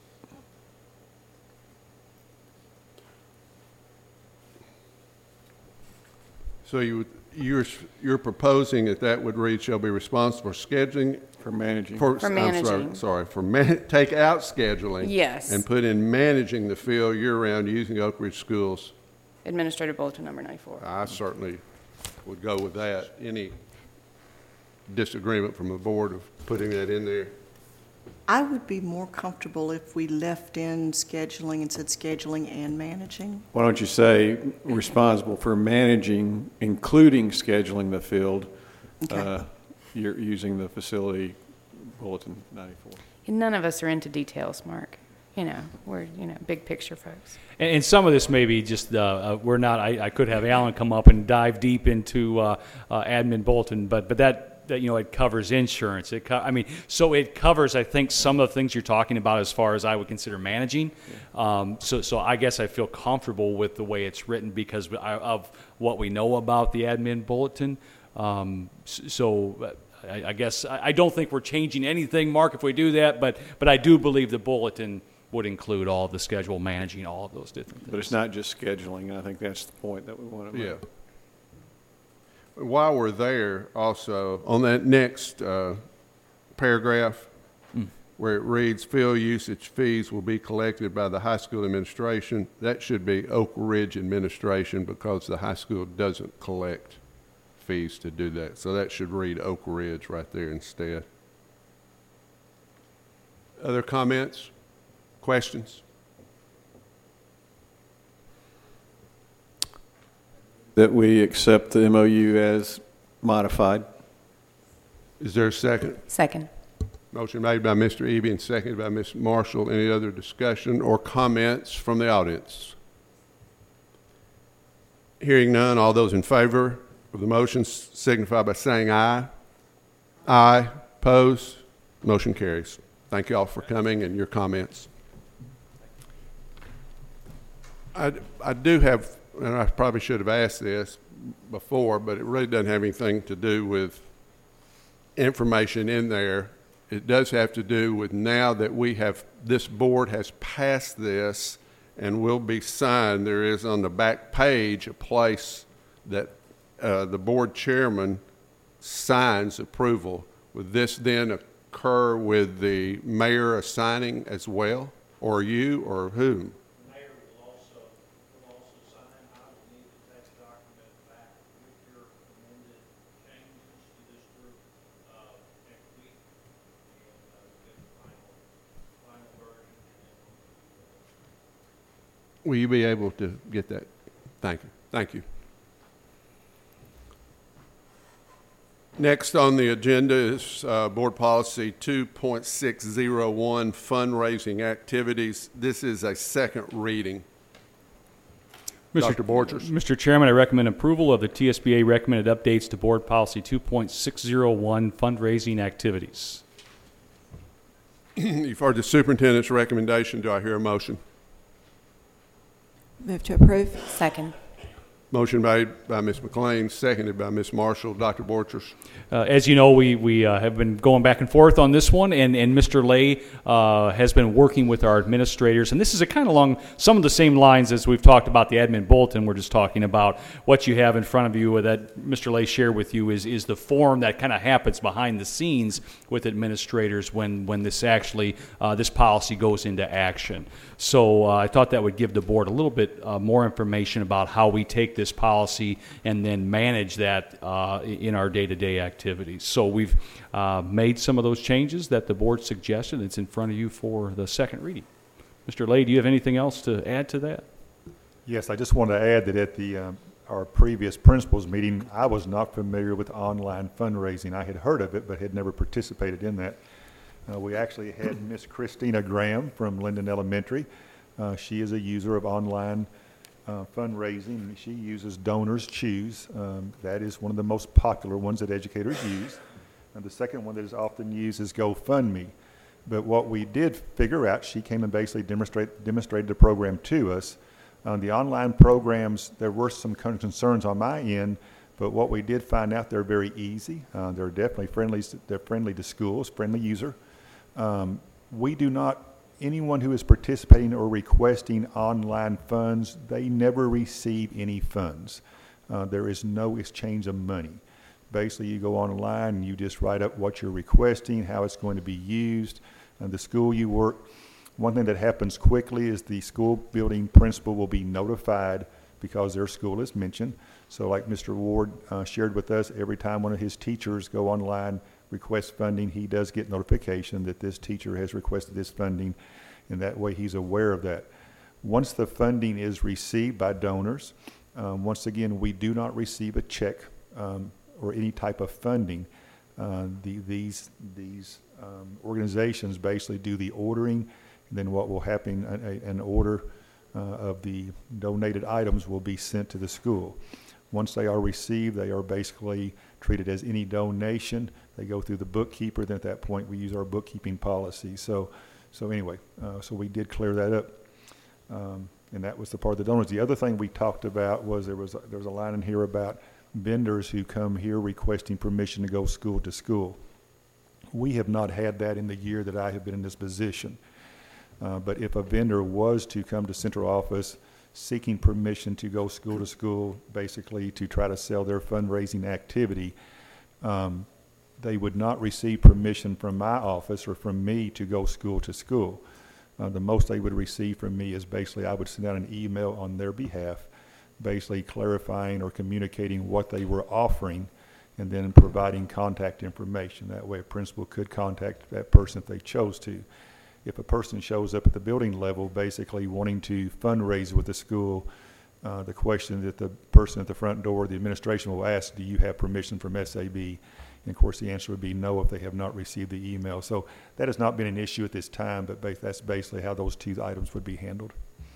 So you're proposing that would read shall be responsible for scheduling for managing. For managing. Take out scheduling. Yes. And put in managing the field year-round using Oak Ridge Schools. Administrative Bulletin number 94. I certainly would go with that. Any disagreement from the board of putting that in there? I would be more comfortable if we left in scheduling and said scheduling and managing. Why don't you say responsible for managing, including scheduling the field, Okay. You're using the facility bulletin 94. And none of us are into details, Mark. We're, big picture folks. And some of this may be just, we're not, I could have Alan come up and dive deep into admin bulletin, but that it covers insurance. So it covers, I think, some of the things you're talking about as far as I would consider managing. Yeah. So I guess I feel comfortable with the way it's written because of what we know about the admin bulletin. I guess I don't think we're changing anything, Mark, if we do that, but I do believe the bulletin would include all of the schedule, managing all of those different things. But it's not just scheduling, and I think that's the point that we want to make. Yeah. While we're there, also, on that next paragraph, where it reads, field usage fees will be collected by the high school administration, that should be Oak Ridge administration because the high school doesn't collect fees to do that. So that should read Oak Ridge right there instead. Other comments, questions? That we accept the MOU as modified. Is there a second? Second. Motion made by Mr. Eby and seconded by Ms. Marshall. Any other discussion or comments from the audience? Hearing none, all those in favor of the motion signify by saying aye. Aye. Opposed? Motion carries. Thank you all for coming and your comments. I do have, and I probably should have asked this before, but it really doesn't have anything to do with information in there. It does have to do with now that we have, this board has passed this and will be signed, there is on the back page a place that the board chairman signs approval. Would this then occur with the mayor assigning as well, or you, or whom? The mayor will also sign. I will need the text document back with your amended changes to this group next week, and get the final version. Will you be able to get that? Thank you. Thank you. Next on the agenda is Board Policy 2.601, fundraising activities. This is a second reading. Dr. Borchers. Mr. Chairman, I recommend approval of the TSBA recommended updates to Board Policy 2.601, fundraising activities. You've heard the superintendent's recommendation. Do I hear a motion? Move to approve. Second. Motion made by Ms. McLean, seconded by Ms. Marshall. Dr. Borchers. As you know, we have been going back and forth on this one, and Mr. Lay has been working with our administrators. And this is a kind of along some of the same lines as we've talked about the admin bulletin. We're just talking about what you have in front of you that Mr. Lay shared with you is the form that kind of happens behind the scenes with administrators when this actually, this policy goes into action. So I thought that would give the board a little bit more information about how we take this policy and then manage that in our day-to-day activities. So we've made some of those changes that the board suggested. It's in front of you for the second reading. Mr. Lay, do you have anything else to add to that? Yes, I just want to add that at our previous principals meeting, I was not familiar with online fundraising. I had heard of it, but had never participated in that. We actually had Miss Christina Graham from Linden Elementary. She is a user of online fundraising. She uses Donors Choose. That is one of the most popular ones that educators use. And the second one that is often used is GoFundMe. But what we did figure out, she came and basically demonstrated the program to us. The online programs, there were some concerns on my end, but what we did find out, they're very easy. They're definitely friendly. They're friendly to schools, friendly user. We do not, anyone who is participating or requesting online funds, they never receive any funds. There is no exchange of money. Basically, you go online and you just write up what you're requesting, how it's going to be used, and the school you work. One thing that happens quickly is the school building principal will be notified because their school is mentioned. So like Mr. Ward shared with us, every time one of his teachers go online, request funding, he does get notification that this teacher has requested this funding, and that way he's aware of that. Once the funding is received by donors, once again, we do not receive a check or any type of funding. These organizations basically do the ordering, and then what will happen, an order of the donated items will be sent to the school. Once they are received, they are basically treated as any donation. They go through the bookkeeper. Then at that point, we use our bookkeeping policy. So anyway, so we did clear that up, and that was the part of the donors. The other thing we talked about was there was a line in here about vendors who come here requesting permission to go school to school. We have not had that in the year that I have been in this position. But if a vendor was to come to central office seeking permission to go school to school, basically to try to sell their fundraising activity, they would not receive permission from my office or from me to go school to school. The most they would receive from me is basically I would send out an email on their behalf, basically clarifying or communicating what they were offering, and then providing contact information. That way a principal could contact that person if they chose to. If a person shows up at the building level basically wanting to fundraise with the school, the question that the person at the front door, the administration will ask, do you have permission from SAB? And of course the answer would be no if they have not received the email. So that has not been an issue at this time, but that's basically how those two items would be handled.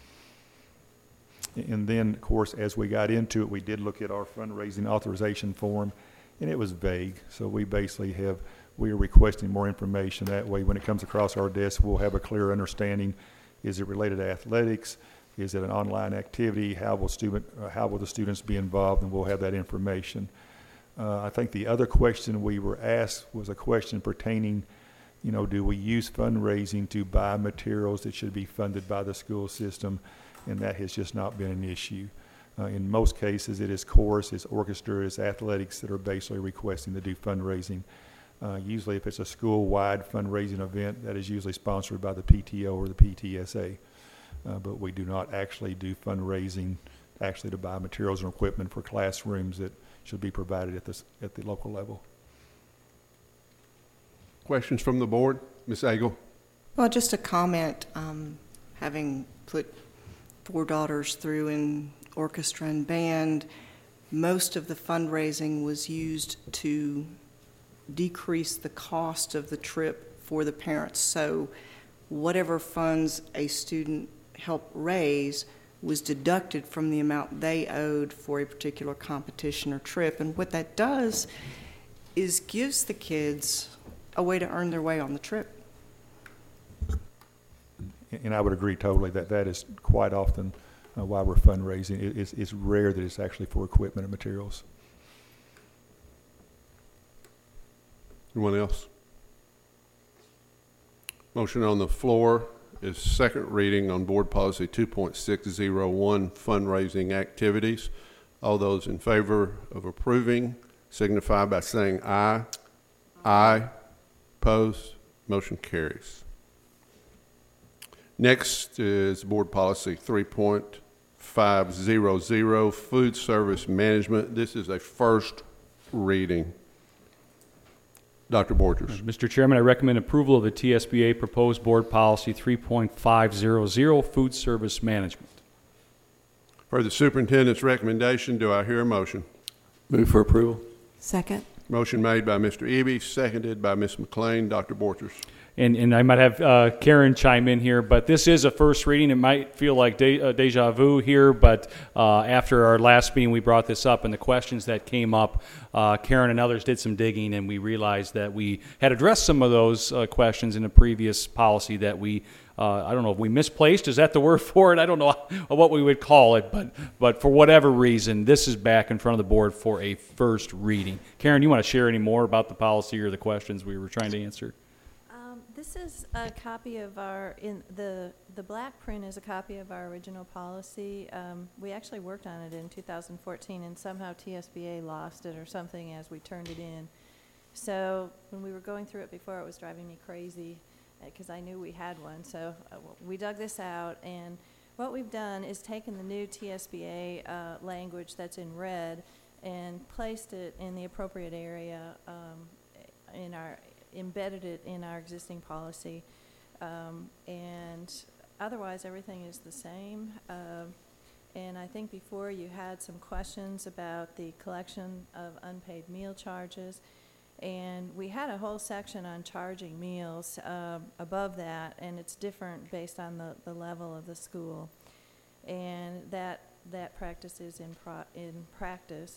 And then, of course, as we got into it, we did look at our fundraising authorization form, and it was vague. So we basically we are requesting more information. That way, when it comes across our desk, we'll have a clear understanding. Is it related to athletics? Is it an online activity? How will the students be involved? And we'll have that information. I think the other question we were asked was a question pertaining, do we use fundraising to buy materials that should be funded by the school system? And that has just not been an issue. In most cases, it is chorus, it's orchestra, it's athletics that are basically requesting to do fundraising. Usually if it's a school-wide fundraising event, that is usually sponsored by the PTO or the PTSA. But we do not actually do fundraising actually to buy materials and equipment for classrooms that should be provided at the local level. Questions from the board? Ms. Agel? Well, just a comment, having put 4 daughters through in orchestra and band, most of the fundraising was used to decrease the cost of the trip for the parents. So whatever funds a student helped raise was deducted from the amount they owed for a particular competition or trip. And what that does is gives the kids a way to earn their way on the trip. And I would agree totally that is quite often why we're fundraising. It's rare that it's actually for equipment and materials. Anyone else? Motion on the floor is second reading on Board Policy 2.601, fundraising activities. All those in favor of approving signify by saying aye. Aye. Opposed? Motion carries. Next is Board Policy 3.500, food service management. This is a first reading. Dr. Borgers. Mr. Chairman, I recommend approval of the TSBA proposed Board Policy 3.500, food service management. For the superintendent's recommendation, do I hear a motion? Move for approval. Second. Motion made by Mr. Eby, seconded by Ms. McLean. Dr. Borgers. And I might have Karen chime in here, but this is a first reading. It might feel like deja vu here, but after our last meeting, we brought this up, and the questions that came up, Karen and others did some digging, and we realized that we had addressed some of those questions in a previous policy that we, I don't know if we misplaced. Is that the word for it? I don't know what we would call it, but for whatever reason, this is back in front of the board for a first reading. Karen, you want to share any more about the policy or the questions we were trying to answer? This is a copy of the black print is a copy of our original policy. We actually worked on it in 2014, and somehow TSBA lost it or something as we turned it in. So when we were going through it before, it was driving me crazy because I knew we had one. So we dug this out, and what we've done is taken the new TSBA language that's in red and placed it in the appropriate area embedded it in our existing policy, and otherwise everything is the same. And I think before you had some questions about the collection of unpaid meal charges, and we had a whole section on charging meals above that, and it's different based on the level of the school, and that practice is in practice.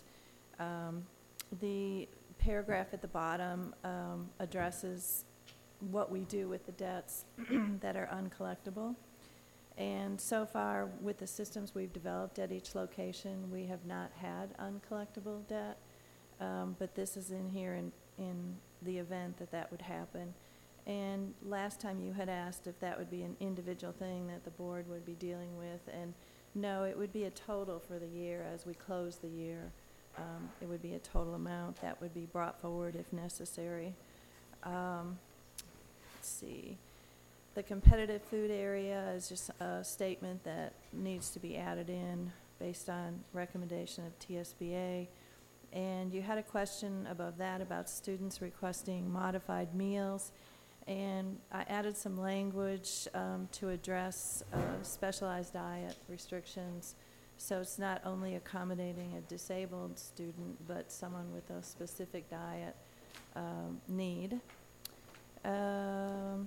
The paragraph at the bottom addresses what we do with the debts that are uncollectible. And so far, with the systems we've developed at each location, we have not had uncollectible debt. But this is in here in the event that would happen. And last time you had asked if that would be an individual thing that the board would be dealing with. And no, it would be a total for the year as we close the year. It would be a total amount that would be brought forward if necessary. Let's see. The competitive food area is just a statement that needs to be added in based on recommendation of TSBA. And you had a question above that about students requesting modified meals. And I added some language to address specialized diet restrictions. So it's not only accommodating a disabled student, but someone with a specific diet need. I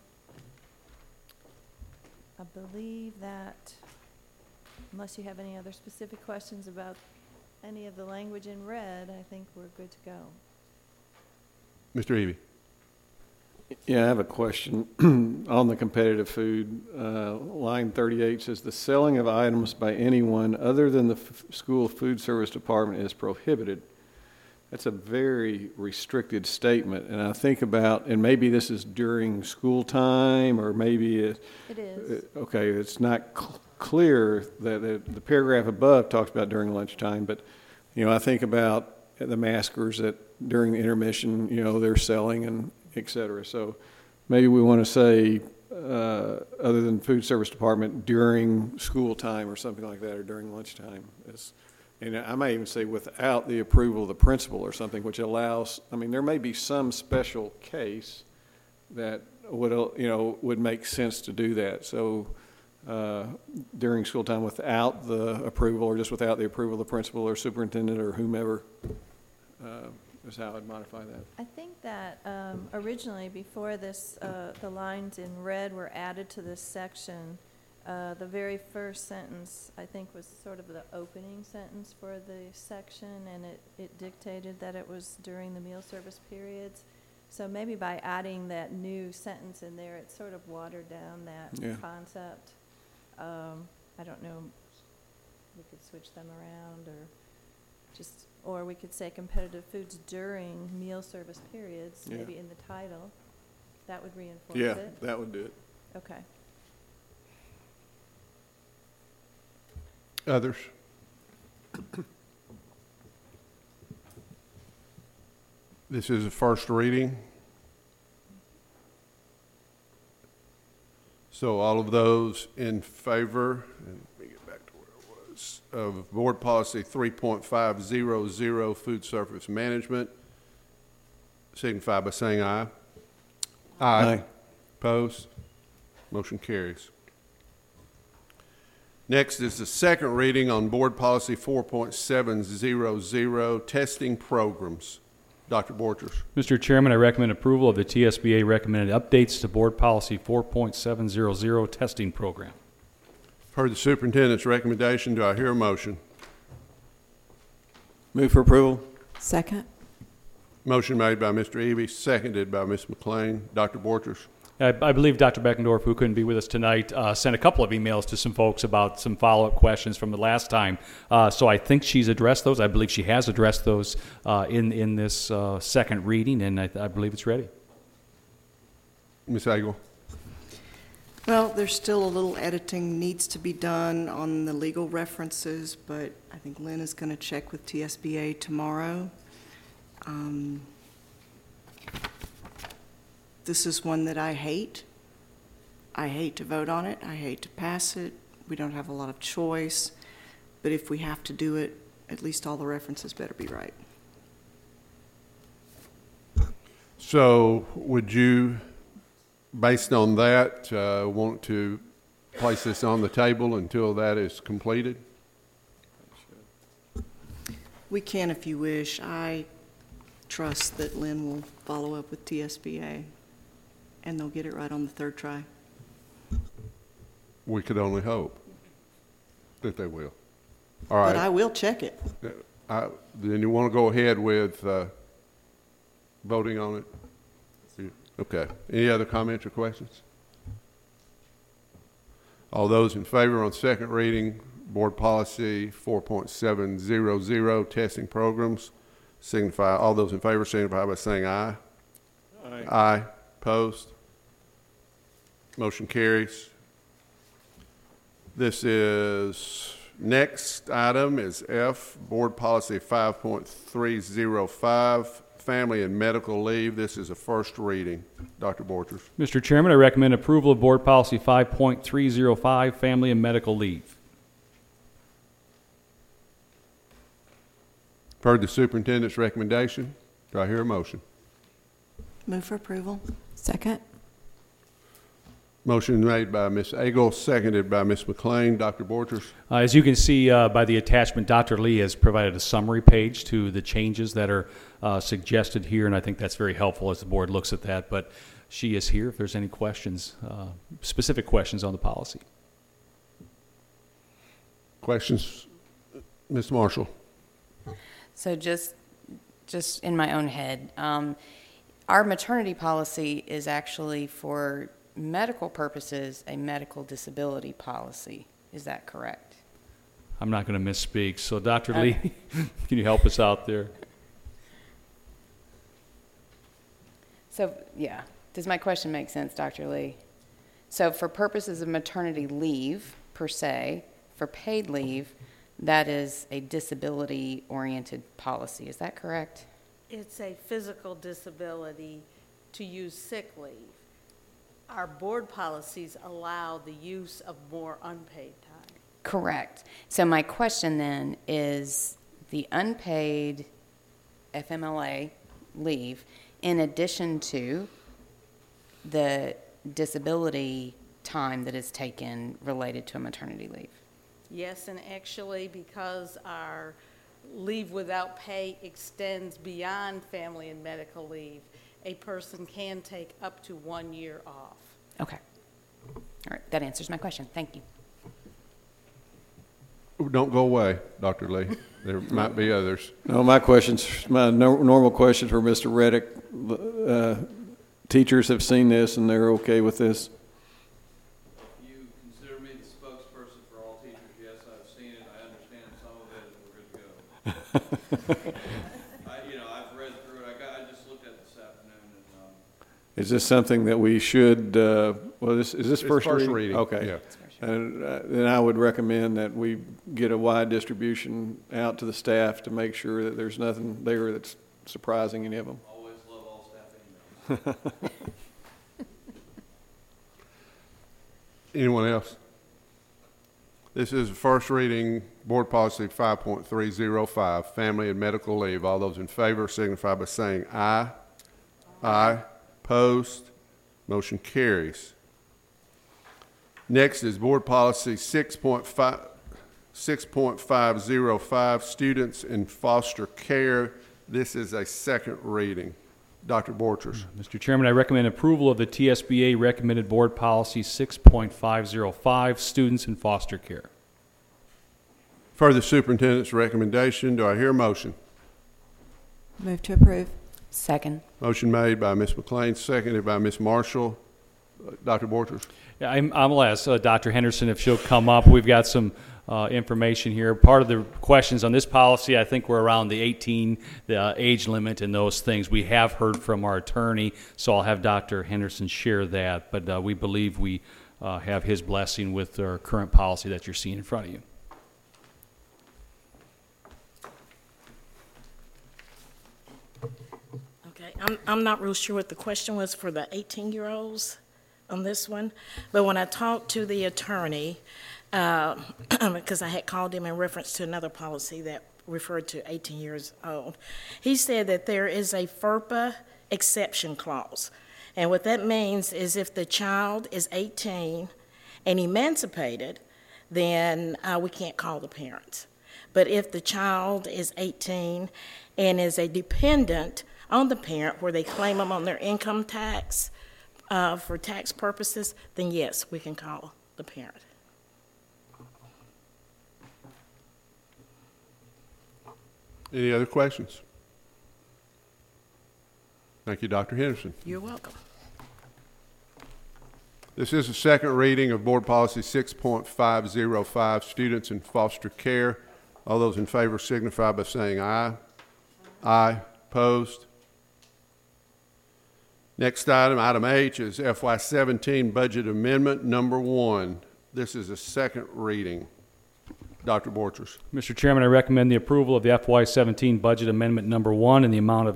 believe that, unless you have any other specific questions about any of the language in red, I think we're good to go. Mr. Evie. Yeah, I have a question on the competitive food. Line 38 says, the selling of items by anyone other than the school food service department is prohibited. That's a very restricted statement. And I think about, and maybe this is during school time, or maybe it is. Okay, it's not clear that the paragraph above talks about during lunchtime, but, you know, I think about the maskers that during the intermission, you know, they're selling and et cetera. So maybe we want to say other than food service department during school time or something like that, or during lunchtime. And I may even say without the approval of the principal or something, which allows, I mean, there may be some special case that would make sense to do that. So during school time without the approval, or just without the approval of the principal or superintendent or whomever, is how I'd modify that. I think that originally, before this, the lines in red were added to this section. The very first sentence, I think, was sort of the opening sentence for the section, and it dictated that it was during the meal service periods. So maybe by adding that new sentence in there, it sort of watered down that concept. I don't know, we could switch them around, or we could say competitive foods during meal service periods, maybe in the title. That would reinforce it. Yeah, that would do it. Okay. Others? This is a first reading. So all of those in favor, and let me get back to where I was, of Board Policy 3.500, Food Service Management, signify by saying aye. Aye. Opposed? Motion carries. Next is the second reading on Board Policy 4.700, Testing Programs. Dr. Borchers. Mr. Chairman, I recommend approval of the TSBA recommended updates to Board Policy 4.700, Testing Program. Heard the superintendent's recommendation. Do I hear a motion? Move for approval. Second. Motion made by Mr. Evie, seconded by Ms. McLean. Dr. Borchers. I believe Dr. Beckendorf, who couldn't be with us tonight, sent a couple of emails to some folks about some follow-up questions from the last time. So I think she's addressed those. I believe she has addressed those in this second reading, and I believe it's ready. Ms. Agel. Well, there's still a little editing needs to be done on the legal references, but I think Lynn is going to check with TSBA tomorrow. This is one that I hate. I hate to vote on it. I hate to pass it. We don't have a lot of choice. But if we have to do it, at least all the references better be right. So would you, based on that, want to place this on the table until that is completed? We can if you wish. I trust that Lynn will follow up with TSBA. And they'll get it right on the third try. We could only hope that they will. All right. But I will check it. Then you want to go ahead with voting on it? Okay. Any other comments or questions? All those in favor on second reading, Board Policy 4.700, Testing Programs, signify. All those in favor signify by saying aye. Aye. Aye. Opposed? Motion carries. This is, next item is F, Board Policy 5.305, Family and Medical Leave. This is a first reading. Dr. Borchers. Mr. Chairman, I recommend approval of Board Policy 5.305, Family and Medical Leave. Heard the superintendent's recommendation. Do I hear a motion? Move for approval. Second. Motion made by Ms. Agel, seconded by Ms. McLean. Dr. Borchers? As you can see by the attachment, Dr. Lee has provided a summary page to the changes that are suggested here, and I think that's very helpful as the board looks at that. But she is here if there's any questions, specific questions on the policy. Questions? Ms. Marshall? So just in my own head, our maternity policy is actually for medical purposes a medical disability policy. Is that correct? I'm not going to misspeak. So Dr. Lee, can you help us out there? So, yeah. Does my question make sense, Dr. Lee? So for purposes of maternity leave, per se, for paid leave, that is a disability-oriented policy. Is that correct? It's a physical disability to use sick leave. Our board policies allow the use of more unpaid time. Correct. So my question then is the unpaid FMLA leave in addition to the disability time that is taken related to a maternity leave? Yes, and actually because our leave without pay extends beyond family and medical leave, a person can take up to 1 year off. Okay. All right. That answers my question. Thank you. Don't go away, Dr. Lee. There might be others. No, my normal questions for Mr. Reddick. Teachers have seen this and they're okay with this. If you consider me the spokesperson for all teachers, yes, I've seen it. I understand some of it, and we're good to go. I've read through it. I just looked at it this afternoon. And, is this something that we should? Is this first reading? Okay. Yeah. And then I would recommend that we get a wide distribution out to the staff to make sure that there's nothing there that's surprising any of them. always love all staff emails. Anyone else? This is the first reading, Board Policy 5.305, Family and Medical Leave. All those in favor signify by saying aye. Aye. Opposed? Motion carries. Next is Board Policy 6.505, Students in Foster Care. This is a second reading. Dr. Borchers. Mr. Chairman, I recommend approval of the TSBA recommended Board Policy 6.505, Students in Foster Care. Further superintendent's recommendation. Do I hear a motion? Move to approve. Second. Motion made by Ms. McLean, seconded by Ms. Marshall. Dr. Borchers. Yeah, I'll ask Dr. Henderson if she'll come up. We've got some information here. Part of the questions on this policy, I think, were around the 18, the age limit and those things. We have heard from our attorney, so I'll have Dr. Henderson share that. But we believe we have his blessing with our current policy that you're seeing in front of you. Okay, I'm not real sure what the question was for the 18-year-olds on this one, but when I talked to the attorney, because I had called him in reference to another policy that referred to 18 years old, he said that there is a FERPA exception clause. And what that means is if the child is 18 and emancipated, then we can't call the parents. But if the child is 18 and is a dependent on the parent where they claim them on their income tax, for tax purposes, then yes, we can call the parent. Any other questions? Thank you, Dr. Henderson. You're welcome. This is the second reading of Board Policy 6.505, Students in Foster Care. All those in favor signify by saying aye. Aye. Opposed? Next item, item H, is FY17 Budget Amendment Number 1. This is a second reading. Dr. Borchers. Mr. Chairman, I recommend the approval of the FY17 Budget Amendment Number 1 in the amount of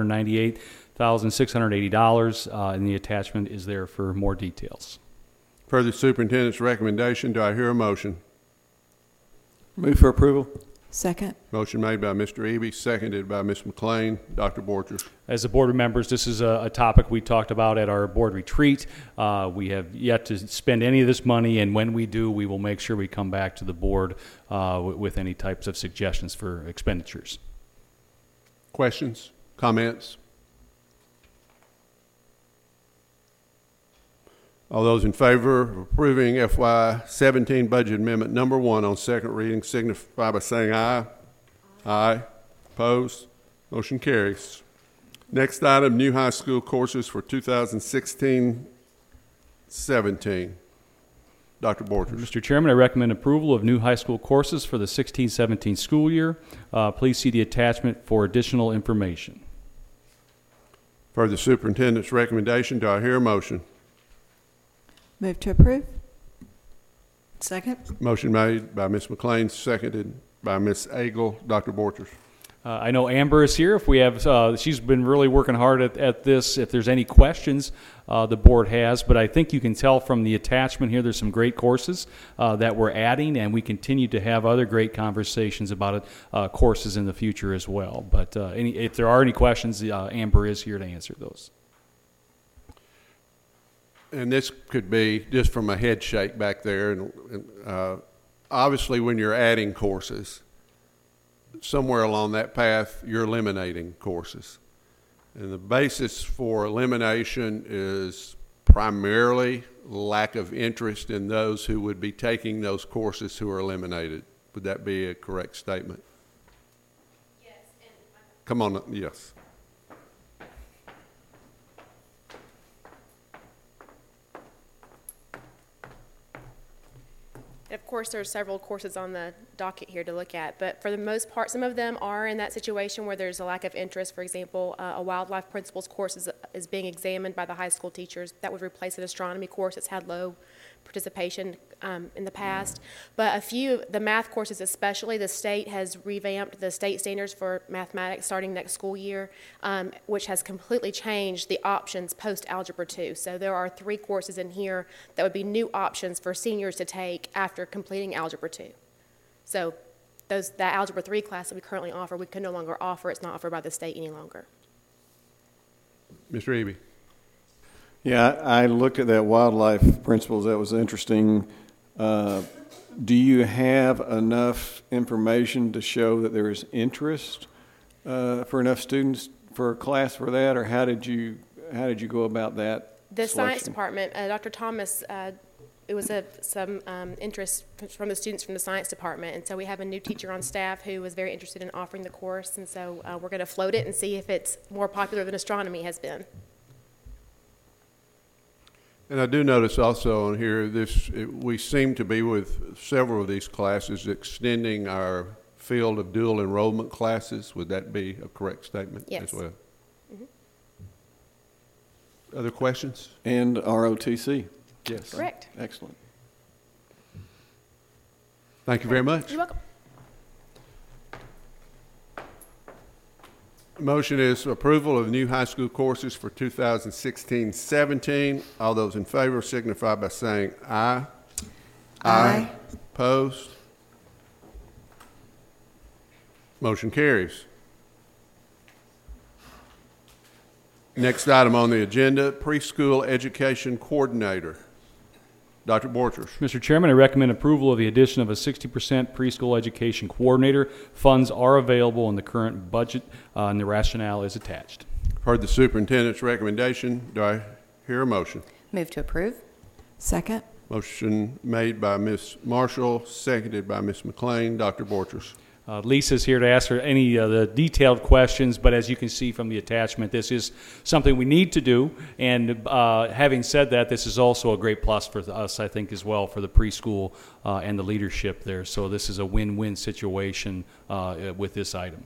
$798,680, and the attachment is there for more details. Per the superintendent's recommendation, do I hear a motion? Move for approval. Second. Motion made by Mr. Eby, seconded by Ms. McLean. Dr. Borchers. As the board members, this is a topic we talked about at our board retreat. We have yet to spend any of this money, and when we do, we will make sure we come back to the board with any types of suggestions for expenditures. Questions? Comments? All those in favor of approving FY17 budget amendment number 1 on second reading signify by saying aye. Aye. Opposed? Motion carries. Next item, new high school courses for 2016-17. Dr. Borchers. Mr. Chairman, I recommend approval of new high school courses for the 16-17 school year. Please see the attachment for additional information. For the superintendent's recommendation, do I hear a motion? Move to approve. Second. Motion made by Ms. McLean, seconded by Ms. Agel. Dr. Borchers. I know Amber is here. If we have, she's been really working hard at this. If there's any questions, the board has. But I think you can tell from the attachment here, there's some great courses that we're adding, and we continue to have other great conversations about courses in the future as well. But if there are any questions, Amber is here to answer those. And this could be just from a head shake back there. And obviously, when you're adding courses, somewhere along that path, you're eliminating courses. And the basis for elimination is primarily lack of interest in those who would be taking those courses who are eliminated. Would that be a correct statement? Yes. Come on, yes. Of course, there are several courses on the docket here to look at, but for the most part, some of them are in that situation where there's a lack of interest. For example, a wildlife principles course is being examined by the high school teachers. That would replace an astronomy course that's had low participation in the past. But a few, the math courses especially, the state has revamped the state standards for mathematics starting next school year, which has completely changed the options post-Algebra 2. So there are 3 courses in here that would be new options for seniors to take after completing Algebra 2. So that Algebra 3 class that we currently offer, we can no longer offer. It's not offered by the state any longer. Mr. Eby. Yeah, I looked at that wildlife principles. That was interesting. Do you have enough information to show that there is interest for enough students for a class for that, or how did you go about that? The selection? science department, Dr. Thomas, it was some interest from the students from the science department, and so we have a new teacher on staff who was very interested in offering the course, and so we're going to float it and see if it's more popular than astronomy has been. And I do notice also on here, we seem to be with several of these classes extending our field of dual enrollment classes. Would that be a correct statement as well? Mm-hmm. Other questions? And ROTC. Yes. Correct. Excellent. Thank you very much. You're welcome. Motion is approval of new high school courses for 2016-17. All those in favor signify by saying aye. Aye. Opposed? Motion carries. Next item on the agenda, preschool education coordinator. Dr. Borchers. Mr. Chairman, I recommend approval of the addition of a 60% preschool education coordinator. Funds are available in the current budget, and the rationale is attached. Heard the superintendent's recommendation. Do I hear a motion? Move to approve. Second. Motion made by Ms. Marshall, seconded by Ms. McLean. Dr. Borchers. Lisa's here to answer any of the detailed questions, but as you can see from the attachment, this is something we need to do. And having said that, this is also a great plus for us, I think, as well, for the preschool and the leadership there. So this is a win-win situation with this item.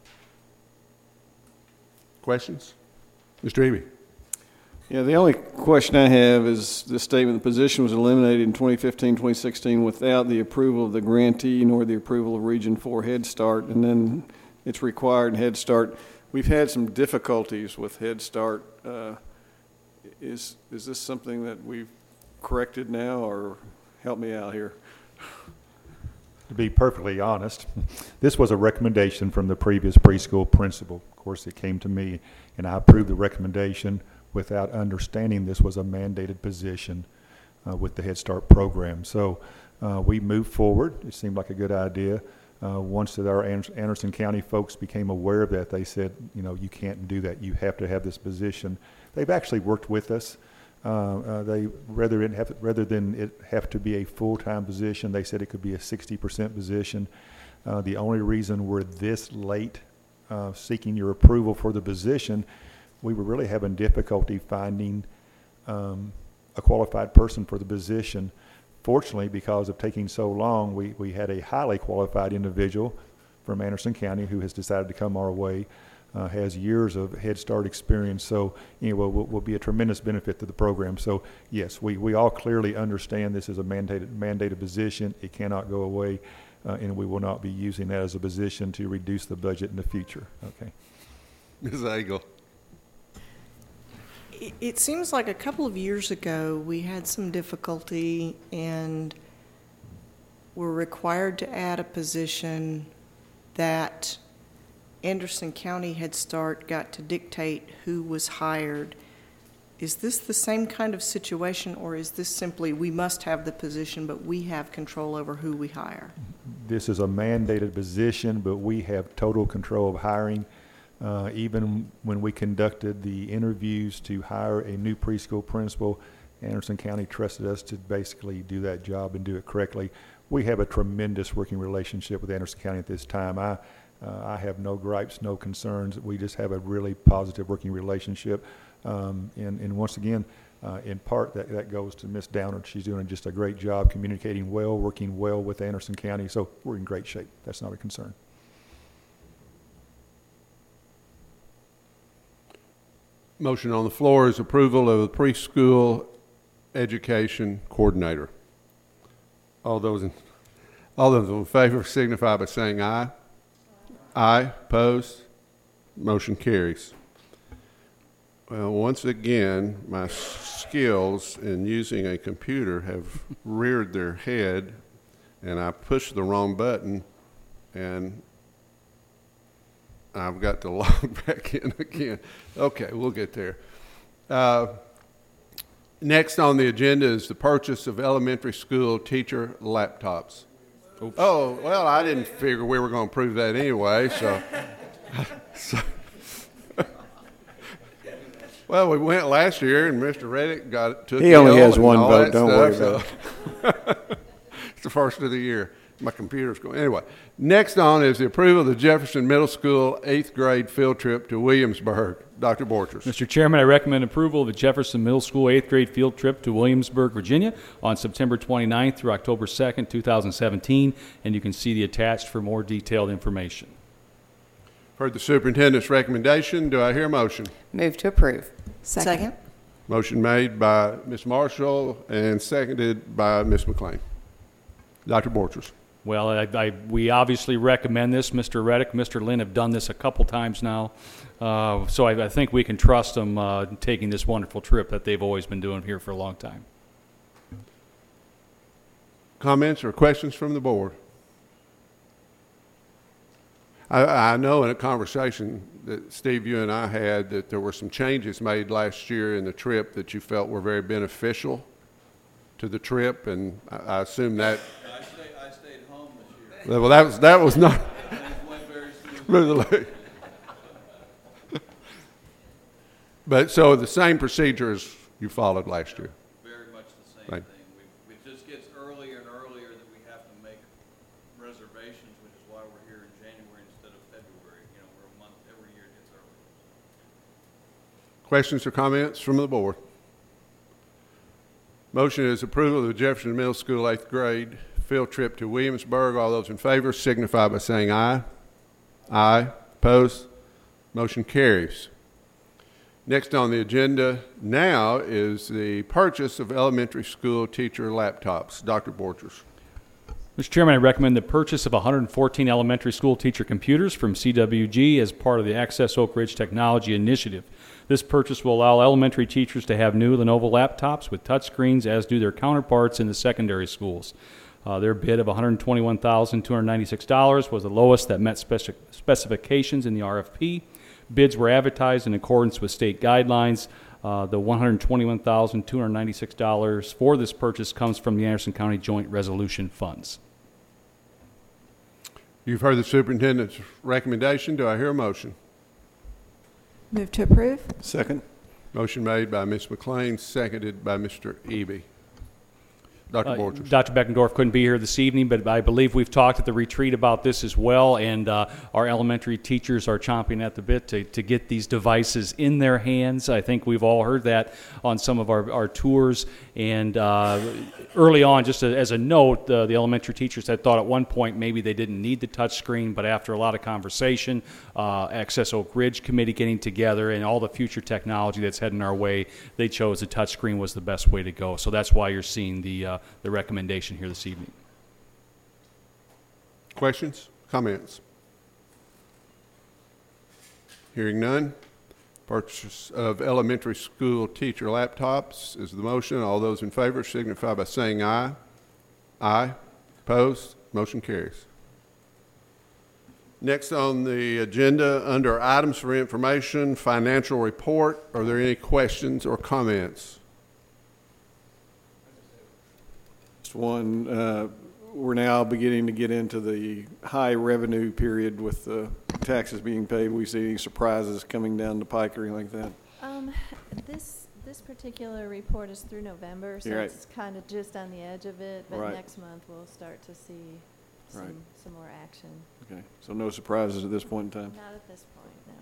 Questions? Mr. Eby. Yeah, the only question I have is the statement, the position was eliminated in 2015-2016 without the approval of the grantee nor the approval of Region 4 Head Start, and then it's required in Head Start. We've had some difficulties with Head Start. Is this something that we've corrected now, or help me out here? to be perfectly honest, this was a recommendation from the previous preschool principal. Of course, it came to me, and I approved the recommendation without understanding this was a mandated position with the Head Start program. So we moved forward. It seemed like a good idea. Once that our Anderson County folks became aware of that, they said, you know, you can't do that. You have to have this position. They've actually worked with us. They rather than it have to be a full-time position, they said it could be a 60% position. The only reason we're this late seeking your approval for the position, we were really having difficulty finding a qualified person for the position. Fortunately, because of taking so long, we had a highly qualified individual from Anderson County who has decided to come our way. Has years of Head Start experience, so anyway, will be a tremendous benefit to the program. So yes, we all clearly understand this is a mandated position. It cannot go away, and we will not be using that as a position to reduce the budget in the future. Okay. Ms. Agel. It seems like a couple of years ago we had some difficulty and were required to add a position that Anderson County Head Start got to dictate who was hired. Is this the same kind of situation, or is this simply we must have the position but we have control over who we hire? This is a mandated position, but we have total control of hiring. Even when we conducted the interviews to hire a new preschool principal, Anderson County trusted us to basically do that job and do it correctly. We have a tremendous working relationship with Anderson County at this time. I have no gripes, no concerns. We just have a really positive working relationship. And once again, in part, that goes to Ms. Downard. She's doing just a great job communicating well, working well with Anderson County. So we're in great shape. That's not a concern. Motion on the floor is approval of the preschool education coordinator. All those in favor signify by saying aye. Aye. Opposed? Motion carries. Well, once again, my skills in using a computer have reared their head, and I pushed the wrong button, and I've got to log back in again. Okay, we'll get there. Next on the agenda is the purchase of elementary school teacher laptops. Oops. Oh, well, I didn't figure we were going to prove that anyway, so. Well, we went last year, and Mr. Reddick took He only has one vote, don't worry about it. It's the first of the year. My computer's going. Anyway, next on is the approval of the Jefferson Middle School 8th grade field trip to Williamsburg. Dr. Borchers. Mr. Chairman, I recommend approval of the Jefferson Middle School 8th grade field trip to Williamsburg, Virginia on September 29th through October 2nd, 2017, and you can see the attached for more detailed information. Heard the superintendent's recommendation. Do I hear a motion? Move to approve. Second. Motion made by Ms. Marshall and seconded by Ms. McLean. Dr. Borchers. Well, we obviously recommend this. Mr. Reddick, Mr. Lynn have done this a couple times now. So I think we can trust them taking this wonderful trip that they've always been doing here for a long time. Comments or questions from the board? I know in a conversation that Steve, you and I had, that there were some changes made last year in the trip that you felt were very beneficial to the trip, and I assume that. I stayed home this year. Well, that was not smoothly. But so the same procedures you followed last year. Very much the same thing. It just gets earlier and earlier that we have to make reservations, which is why we're here in January instead of February. You know, we're a month every year it gets earlier. Questions or comments from the board? Motion is approval of the Jefferson Middle School 8th grade field trip to Williamsburg. All those in favor signify by saying aye. Aye. Opposed? Motion carries. Next on the agenda now is the purchase of elementary school teacher laptops. Dr. Borchers. Mr. Chairman, I recommend the purchase of 114 elementary school teacher computers from CWG as part of the Access Oak Ridge Technology Initiative. This purchase will allow elementary teachers to have new Lenovo laptops with touchscreens, as do their counterparts in the secondary schools. Their bid of $121,296 was the lowest that met specifications in the RFP. Bids were advertised in accordance with state guidelines. The $121,296 for this purchase comes from the Anderson County Joint Resolution Funds. You've heard the superintendent's recommendation. Do I hear a motion? Move to approve. Second. Motion made by Ms. McLean, seconded by Mr. Eby. Dr. Borchers. Dr. Beckendorf couldn't be here this evening, but I believe we've talked at the retreat about this as well, and our elementary teachers are chomping at the bit to get these devices in their hands. I think we've all heard that on some of our tours, and early on, just as a note, the elementary teachers had thought at one point maybe they didn't need the touch screen, but after a lot of conversation, Access Oak Ridge Committee getting together, and all the future technology that's heading our way, they chose the touch screen was the best way to go. So that's why you're seeing the recommendation here this evening. Questions? Comments? Hearing none. Purchase of elementary school teacher laptops is the motion. All those in favor signify by saying aye. Aye. Opposed? Motion carries. Next on the agenda, under items for information, financial report. Are there any questions or comments? One, we're now beginning to get into the high revenue period with the taxes being paid. We see any surprises coming down the pike or anything like that? This particular report is through November, so Right. it's kind of just on the edge of it, but Right. next month we'll start to see Right. some more action. Okay, so no surprises at this point in time? Not at this point, no.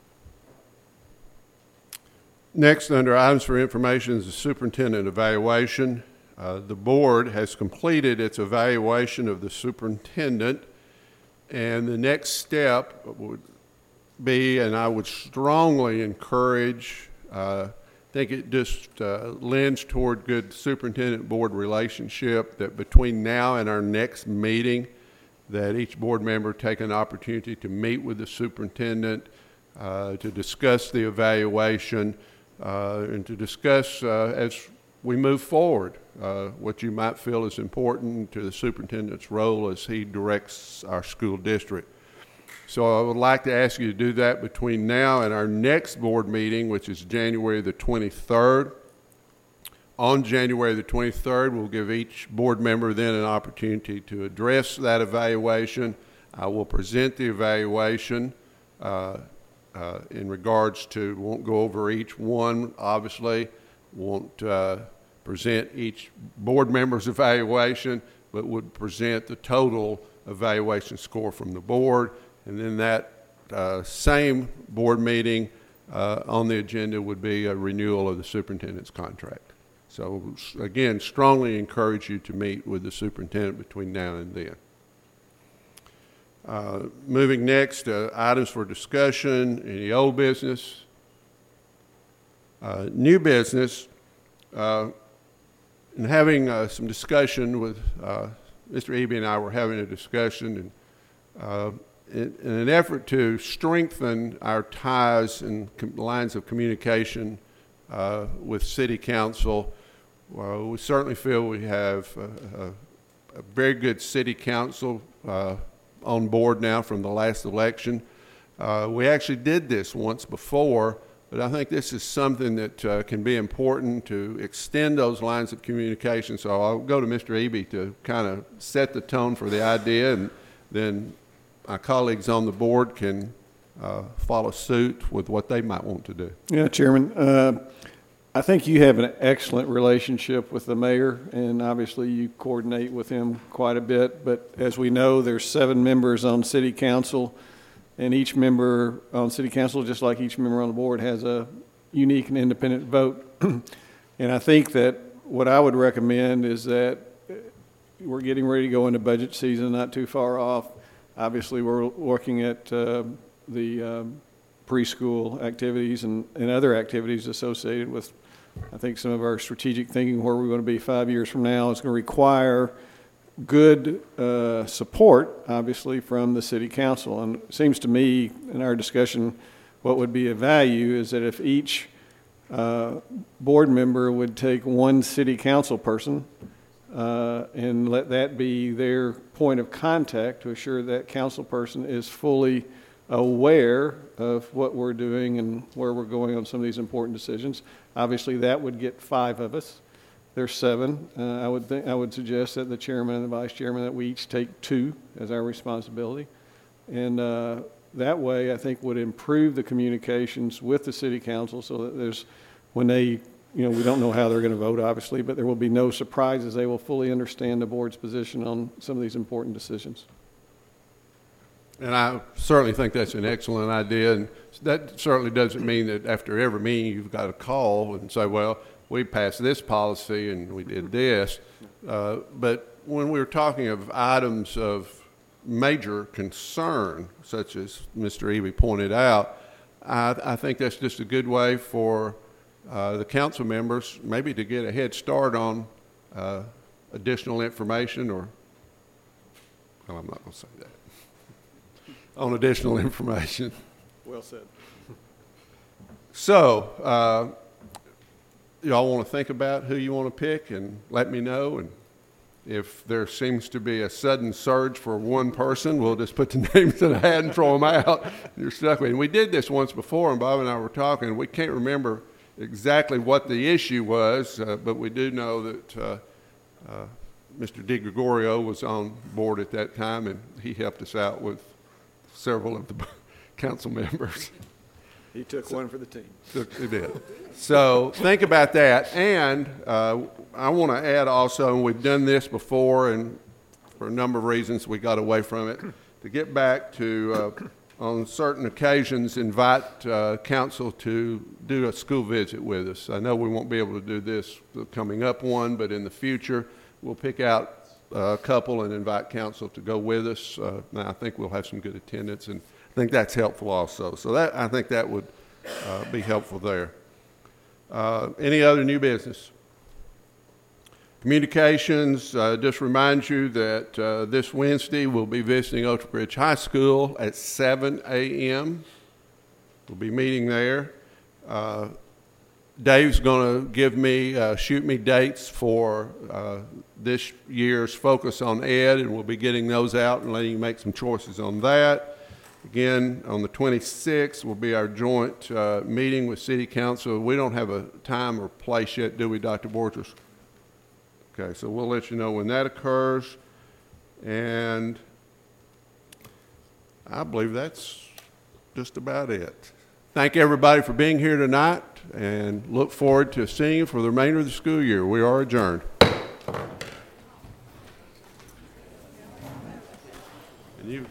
Next, under items for information, is the superintendent evaluation. The board has completed its evaluation of the superintendent, and the next step would be, and I would strongly encourage, I think it just lends toward good superintendent-board relationship, that between now and our next meeting, that each board member take an opportunity to meet with the superintendent, to discuss the evaluation, and to discuss as we move forward what you might feel is important to the superintendent's role as he directs our school district. So I would like to ask you to do that between now and our next board meeting, which is January the 23rd. On January the 23rd, we'll give each board member then an opportunity to address that evaluation. I will present the evaluation in regards to, won't go over each one, obviously, won't present each board member's evaluation, but would present the total evaluation score from the board. And then that same board meeting on the agenda would be a renewal of the superintendent's contract. So again, strongly encourage you to meet with the superintendent between now and then. Moving next, items for discussion, any old business, new business, and having some discussion with Mr. Eby and I were having a discussion, and in an effort to strengthen our ties and lines of communication with City Council, we certainly feel we have a very good City Council on board now from the last election. We actually did this once before, but I think this is something that can be important to extend those lines of communication. So I'll go to Mr. Eby to kind of set the tone for the idea, and then my colleagues on the board can follow suit with what they might want to do. Yeah, Chairman. I think you have an excellent relationship with the mayor, and obviously you coordinate with him quite a bit. But as we know, there's 7 members on City Council, and each member on City Council, just like each member on the board, has a unique and independent vote. And I think that what I would recommend is that we're getting ready to go into budget season, not too far off. Obviously, we're looking at the preschool activities and other activities associated with, I think, some of our strategic thinking where we're going to be 5 years from now. It's going to require good support, obviously, from the City Council. And it seems to me, in our discussion, what would be of value is that if each board member would take one City Council person and let that be their point of contact to assure that council person is fully aware of what we're doing and where we're going on some of these important decisions. Obviously, that would get 5 of us. There's 7. I would suggest that the chairman and the vice chairman, that we each take 2 as our responsibility. And that way, I think, would improve the communications with the city council so that there's, when they, we don't know how they're going to vote, obviously, but there will be no surprises. They will fully understand the board's position on some of these important decisions. And I certainly think that's an excellent idea, and that certainly doesn't mean that after every meeting you've got to call and say, well, we passed this policy and we did this. But when we're talking of items of major concern, such as Mr. Eby pointed out, I think that's just a good way for the council members maybe to get a head start on additional information, or, well, I'm not going to say that. On additional information. Well said. So, y'all want to think about who you want to pick and let me know. And if there seems to be a sudden surge for one person, we'll just put the names in a hat and throw them out. You're stuck with it. And we did this once before, and Bob and I were talking. We can't remember exactly what the issue was, but we do know that Mr. DiGregorio was on board at that time, and he helped us out with several of the council members. He took one for the team. He did. So think about that. And I want to add also, and we've done this before, and for a number of reasons we got away from it, to get back to, on certain occasions, invite council to do a school visit with us. I know we won't be able to do this coming up one, but in the future we'll pick out a couple and invite council to go with us. Now I think we'll have some good attendance, and I think that's helpful also. So that, I think that would be helpful there. Any other new business? Communications, just remind you that this Wednesday we'll be visiting Oak Ridge High School at 7 a.m. We'll be meeting there. Dave's going to shoot me dates for this year's Focus on Ed, and we'll be getting those out and letting you make some choices on that. Again, on the 26th will be our joint meeting with City Council. We don't have a time or place yet, do we, Dr. Borges? Okay, so we'll let you know when that occurs. And I believe that's just about it. Thank everybody for being here tonight, and look forward to seeing you for the remainder of the school year. We are adjourned. And you